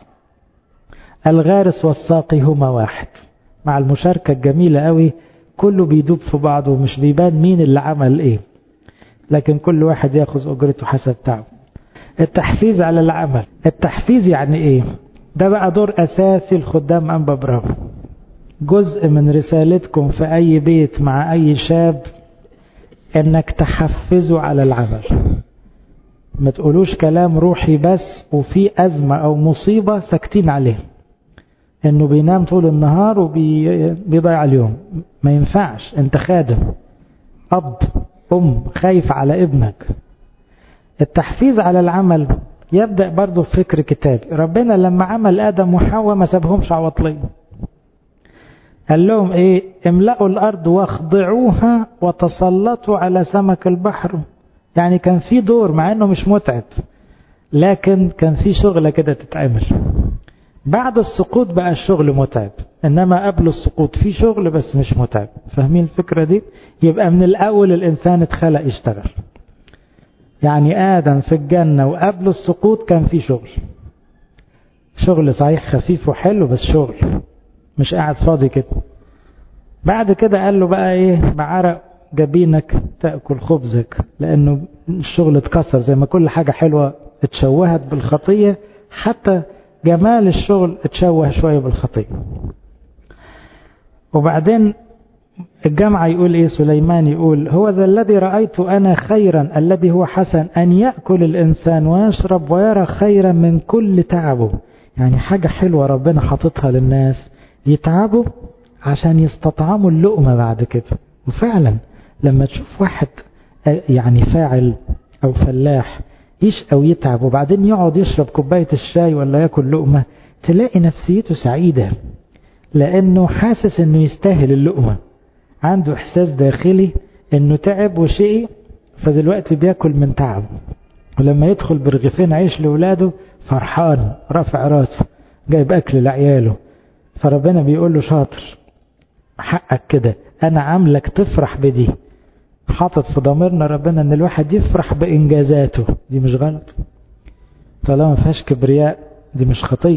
الغارس والساقي هما واحد، مع المشاركة الجميلة قوي، كله بيدوب في بعضه ومش بيبان مين اللي عمل ايه، لكن كل واحد ياخذ اجرته حسب تعبه. التحفيز على العمل. التحفيز يعني ايه؟ ده بقى دور اساسي الخدام انبا برافو. جزء من رسالتكم في اي بيت مع اي شاب انك تحفزه على العمل. ما تقولوش كلام روحي بس وفي ازمة او مصيبة ساكتين عليه، انه بينام طول النهار وبيضيع اليوم. ما ينفعش، انت خادم، اب ام خايف على ابنك. التحفيز على العمل يبدأ برضو في فكر كتابي. ربنا لما عمل آدم وحواء ما سابهمش عواطلين، قال لهم ايه؟ املأوا الأرض واخضعوها وتسلطوا على سمك البحر. يعني كان في دور، مع انه مش متعب، لكن كان في شغلة كده تتعمل. بعد السقوط بقى الشغل متعب، انما قبل السقوط في شغل بس مش متعب. فاهمين الفكرة دي؟ يبقى من الأول الإنسان اتخلق يشتغل. يعني آدم في الجنة وقبل السقوط كان في شغل صحيح خفيف وحلو، بس شغل، مش قاعد فاضي كده. بعد كده قال له بقى ايه؟ بعرق جبينك تأكل خبزك، لأنه الشغل اتكسر. زي ما كل حاجة حلوة اتشوهت بالخطية، حتى جمال الشغل اتشوه شوية بالخطية. وبعدين الجامعة يقول ايه؟ سليمان يقول هو ذا الذي رأيت أنا خيرا الذي هو حسن أن يأكل الإنسان ويشرب ويرى خيرا من كل تعبه. يعني حاجة حلوة ربنا حاططها للناس يتعبوا عشان يستطعموا اللقمة بعد كده. وفعلا لما تشوف واحد يعني فاعل أو فلاح يشقى ويتعب وبعدين يقعد يشرب كوباية الشاي ولا يأكل لقمة، تلاقي نفسيته سعيدة، لأنه حاسس أنه يستاهل اللقمة. عنده إحساس داخلي أنه تعب وشقي، فدلوقتي بيأكل من تعب. ولما يدخل برغيفين عيش لأولاده فرحان، رافع راسه، جايب أكل لعياله. فربنا بيقول له شاطر، حقك كده، أنا عاملك تفرح بدي. حاطط في ضميرنا ربنا أن الواحد يفرح بإنجازاته، دي مش غلط طالما ما فيهاش كبرياء، دي مش خطية.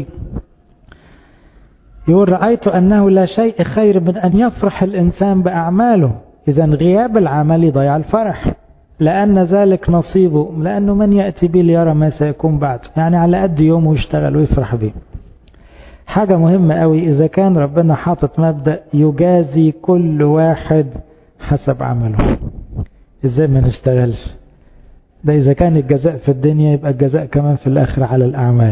يقول رأيت أنه لا شيء خير من أن يفرح الإنسان بأعماله، إذا غياب العمل يضيع الفرح، لأن ذلك نصيبه، لأنه من يأتي به ليرى ما سيكون بعده، يعني على قد يومه يشتغل ويفرح به. حاجة مهمة قوي، إذا كان ربنا حاطط مبدأ يجازي كل واحد حسب عمله، إزاي ما نشتغلش؟ ده إذا كان الجزاء في الدنيا يبقى الجزاء كمان في الآخر على الأعمال.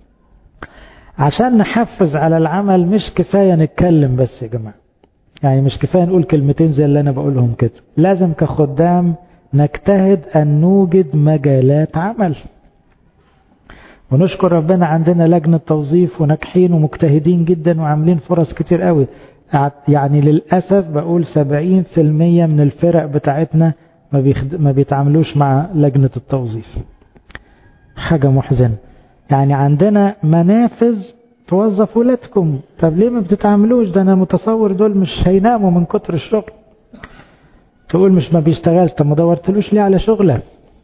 عشان نحفز على العمل مش كفاية نتكلم بس يا جماعة، يعني مش كفاية نقول كلمتين زي اللي أنا بقولهم كده، لازم كخدام نجتهد أن نوجد مجالات عمل. ونشكر ربنا عندنا لجنة توظيف وناجحين ومجتهدين جدا وعاملين فرص كتير قوي. يعني للأسف بقول 70% من الفرق بتاعتنا ما بيتعاملوش مع لجنة التوظيف، حاجة محزنة. يعني عندنا منافذ توظف ولادكم، طب ليه ما بتتعاملوش؟ ده أنا متصور دول مش هيناموا من كتر الشغل. تقول مش ما بيشتغلش، طب ما دورتلوش ليه على شغله؟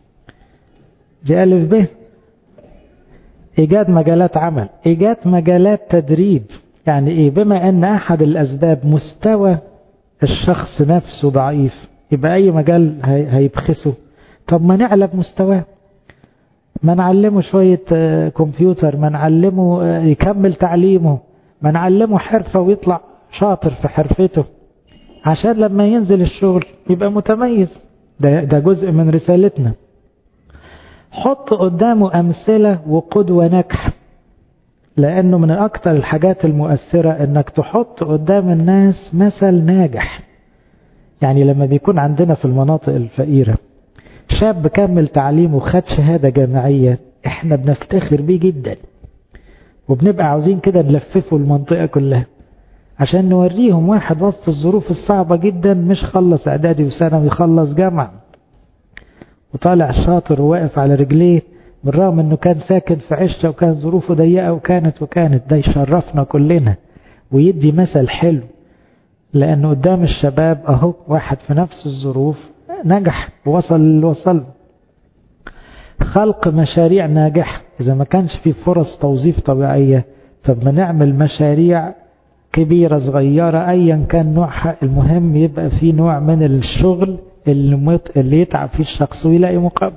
دي ألف ب. إيجاد مجالات عمل، إيجاد مجالات تدريب. يعني إيه؟ بما أن أحد الأسباب مستوى الشخص نفسه ضعيف، يبقى أي مجال هيبخسه. طب ما نعلى بمستواه، ما نعلمه شوية كمبيوتر، ما نعلمه يكمل تعليمه، ما نعلمه حرفة ويطلع شاطر في حرفته، عشان لما ينزل الشغل يبقى متميز. ده جزء من رسالتنا. حط قدامه أمثلة وقدوة ناجحة، لأنه من أكتر الحاجات المؤثرة أنك تحط قدام الناس مثل ناجح. يعني لما بيكون عندنا في المناطق الفقيرة شاب كمل تعليمه وخد شهادة جامعية، احنا بنفتخر بيه جدا، وبنبقى عاوزين كده نلففه المنطقة كلها، عشان نوريهم واحد وسط الظروف الصعبة جدا مش خلص اعدادي وثانوي، خلص جامعة وطالع شاطر وواقف على رجليه، بالرغم انه كان ساكن في عشة وكان ظروفه ضيقة وكانت. ده يشرفنا كلنا ويدي مثل حلو، لانه قدام الشباب اهو واحد في نفس الظروف نجح ووصل اللي وصل. خلق مشاريع ناجحة، اذا ما كانش في فرص توظيف طبيعية، طب ما نعمل مشاريع كبيرة صغيرة ايا كان نوعها، المهم يبقى في نوع من الشغل اللي يتعب فيه الشخص ويلاقي مقابل.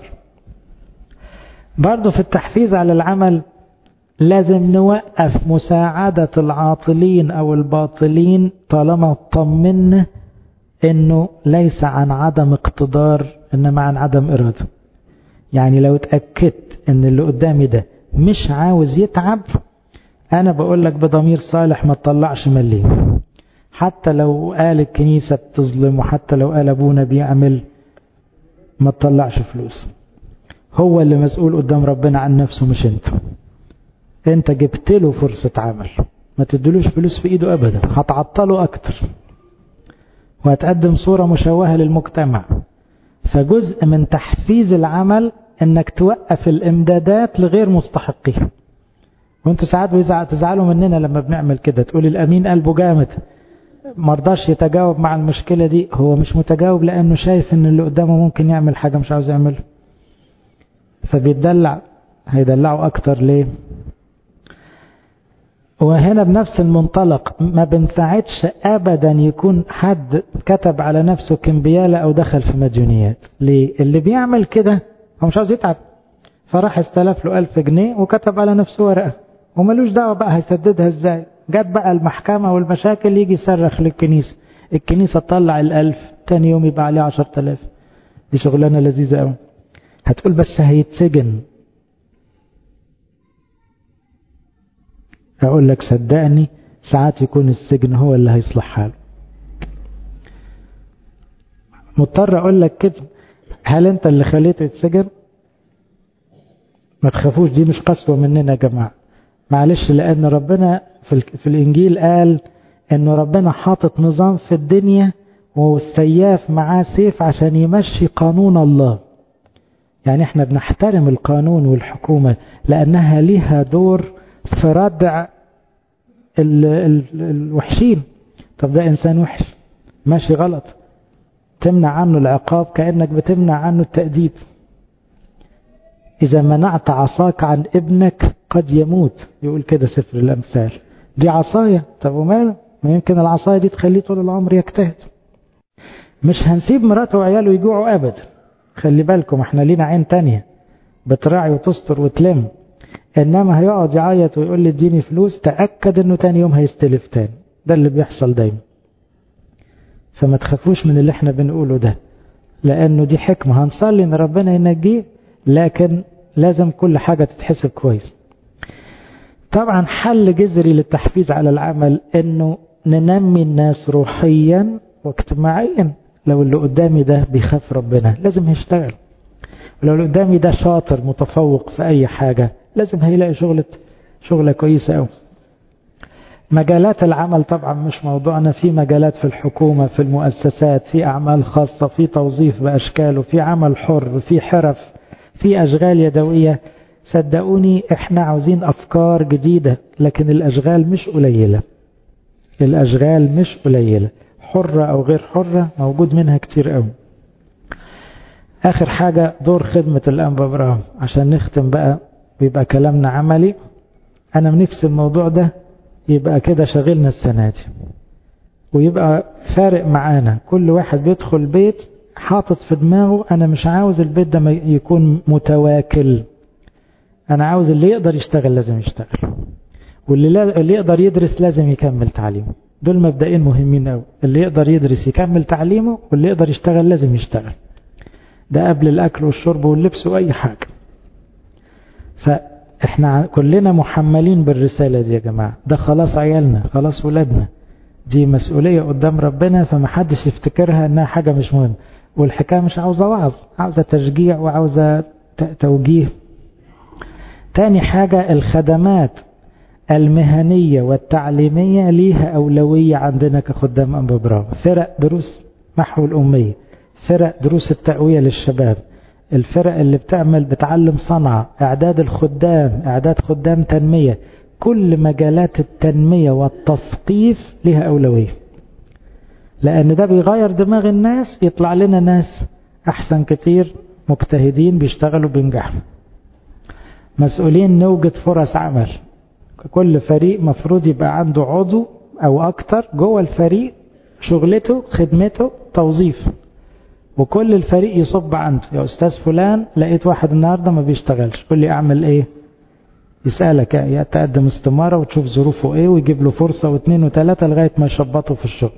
برضو في التحفيز على العمل لازم نوقف مساعدة العاطلين او الباطلين طالما اطمنا انه ليس عن عدم اقتدار، انما عن عدم ارادة. يعني لو اتأكدت ان اللي قدامي ده مش عاوز يتعب، انا بقول لك بضمير صالح ما تطلعش مليم، حتى لو قال الكنيسة بتظلم، وحتى لو قال ابونا بيعمل، ما تطلعش فلوس. هو اللي مسؤول قدام ربنا عن نفسه مش انت جبت له فرصة عمل، ما تدلوش فلوس في ايده ابدا، هتعطله اكتر وهتقدم صورة مشوهة للمجتمع. فجزء من تحفيز العمل انك توقف الامدادات لغير مستحقين. وانتوا ساعات تزعلوا مننا لما بنعمل كده، تقول الامين قلبه جامد مرضاش يتجاوب مع المشكلة دي. هو مش متجاوب لانه شايف ان اللي قدامه ممكن يعمل حاجة مش عاوز يعملها، فبيتدلع، هيدلعوا اكتر ليه؟ وهنا بنفس المنطلق ما بنساعدش ابدا يكون حد كتب على نفسه كمبيالة او دخل في مديونيات. ليه؟ اللي بيعمل كده هو مش عاوز يتعب، فراح استلف له 1000 جنيه وكتب على نفسه ورقة وملوش دعوة بقى هيسددها ازاي. جت بقى المحكمة والمشاكل يجي يصرخ للكنيسة، الكنيسة تطلع 1000، تاني يوم يبقى عليه 10,000. دي شغلانة لذيذة قوي. هتقول بس هيتسجن. اقول لك صدقني ساعات يكون السجن هو اللي هيصلح حاله. مضطر اقول لك كده، هل انت اللي خليته يتسجن؟ ما تخافوش، دي مش قسوة مننا يا جماعة، معلش، لان ربنا في الانجيل قال انه ربنا حاطط نظام في الدنيا والسياف معاه سيف عشان يمشي قانون الله. يعني احنا بنحترم القانون والحكومة لانها ليها دور في ردع الوحشين، طب ده إنسان وحش ماشي غلط، تمنع عنه العقاب كأنك بتمنع عنه التأديب. إذا منعت عصاك عن ابنك قد يموت، يقول كده سفر الأمثال. دي عصاية، طب وماله؟ ما يمكن العصاية دي تخليه طول العمر يجتهد. مش هنسيب مراته وعياله يجوعوا أبدا، خلي بالكم احنا لينا عين تانية بتراعي وتستر وتلم. إنما هيقعد يعيط ويقول لي اديني فلوس، تأكد إنه تاني يوم هيستلف تاني. ده اللي بيحصل دايما. فما تخافوش من اللي احنا بنقوله ده، لأنه دي حكمة. هنصلي إن ربنا ينجيه، لكن لازم كل حاجة تتحسب كويس. طبعا حل جذري للتحفيز على العمل إنه ننمي الناس روحيا واجتماعيا. لو اللي قدامي ده بيخاف ربنا لازم يشتغل، ولو اللي قدامي ده شاطر متفوق في أي حاجة لازم هيلاقي شغلة كويسة أوي. مجالات العمل طبعا مش موضوعنا، في مجالات في الحكومة، في المؤسسات، في أعمال خاصة، في توظيف بأشكاله، في عمل حر، في حرف، في أشغال يدوية. صدقوني احنا عاوزين أفكار جديدة، لكن الأشغال مش قليلة. الأشغال مش قليلة، حرة أو غير حرة موجود منها كتير قوي. آخر حاجة دور خدمة الأنبا إبراهيم عشان نختم بقى ويبقى كلامنا عملي. أنا من نفس الموضوع ده يبقى كده شغلنا السنة دي، ويبقى فارق معانا. كل واحد بيدخل بيت حاطط في دماغه أنا مش عاوز البيت ده يكون متواكل، أنا عاوز اللي يقدر يشتغل لازم يشتغل، واللي يقدر يدرس لازم يكمل تعليمه. دول مبدئين مهمين قوي، اللي يقدر يدرس يكمل تعليمه، واللي يقدر يشتغل لازم يشتغل. ده قبل الأكل والشرب واللبس وأي حاجة. فإحنا كلنا محملين بالرسالة دي يا جماعة. ده خلاص عيالنا، خلاص ولادنا، دي مسؤولية قدام ربنا. فمحدش يفتكرها أنها حاجة مش مهمة. والحكاية مش عاوزة وعظ، عاوزة تشجيع وعاوزة توجيه. تاني حاجة الخدمات المهنية والتعليمية ليها أولوية عندنا كخدام أنبا إبراهيم. فرق دروس محو الأمية، فرق دروس التقوية للشباب، الفرق اللي بتعلم صنعة، إعداد الخدام، إعداد خدام تنمية. كل مجالات التنمية والتثقيف لها أولوية، لأن ده بيغير دماغ الناس، يطلع لنا ناس أحسن كتير مجتهدين بيشتغلوا بينجحوا. مسؤولين نوجد فرص عمل. كل فريق مفروض يبقى عنده عضو أو أكتر جوه الفريق شغلته خدمته توظيف، وكل الفريق يصب عنده. يا أستاذ فلان لقيت واحد النهاردة ما بيشتغلش، قل لي أعمل إيه؟ يسألك، يتقدم استمارة وتشوف ظروفه إيه، ويجيب له فرصة واثنين وثلاثة لغاية ما يشبطه في الشغل.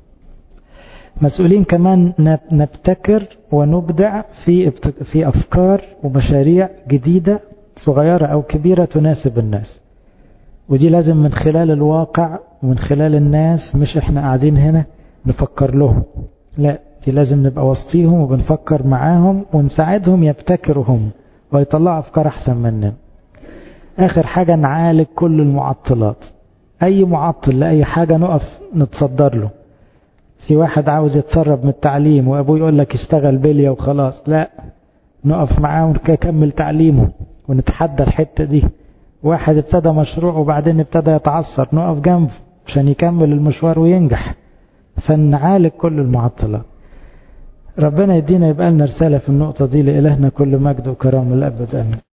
مسؤولين كمان نبتكر ونبدع في أفكار ومشاريع جديدة صغيرة أو كبيرة تناسب الناس. ودي لازم من خلال الواقع ومن خلال الناس، مش احنا قاعدين هنا نفكر لهم، لا، دي لازم نبقى وسطيهم وبنفكر معاهم ونساعدهم يبتكروا هم ويطلعوا أفكار أحسن مننا. آخر حاجة نعالج كل المعطلات. أي معطل لأي حاجة نقف نتصدر له. في واحد عاوز يتسرب من التعليم وأبوه يقول لك اشتغل بلية وخلاص، لا، نقف معاه ونكمل تعليمه ونتحدى الحتة دي. واحد ابتدى مشروع وبعدين ابتدى يتعثر، نقف جنبه عشان يكمل المشوار وينجح. فنعالج كل المعطلات. ربنا يدينا يبقى لنا رسالة في النقطة دي. لإلهنا كل مجد وكرامة الأبد آمين.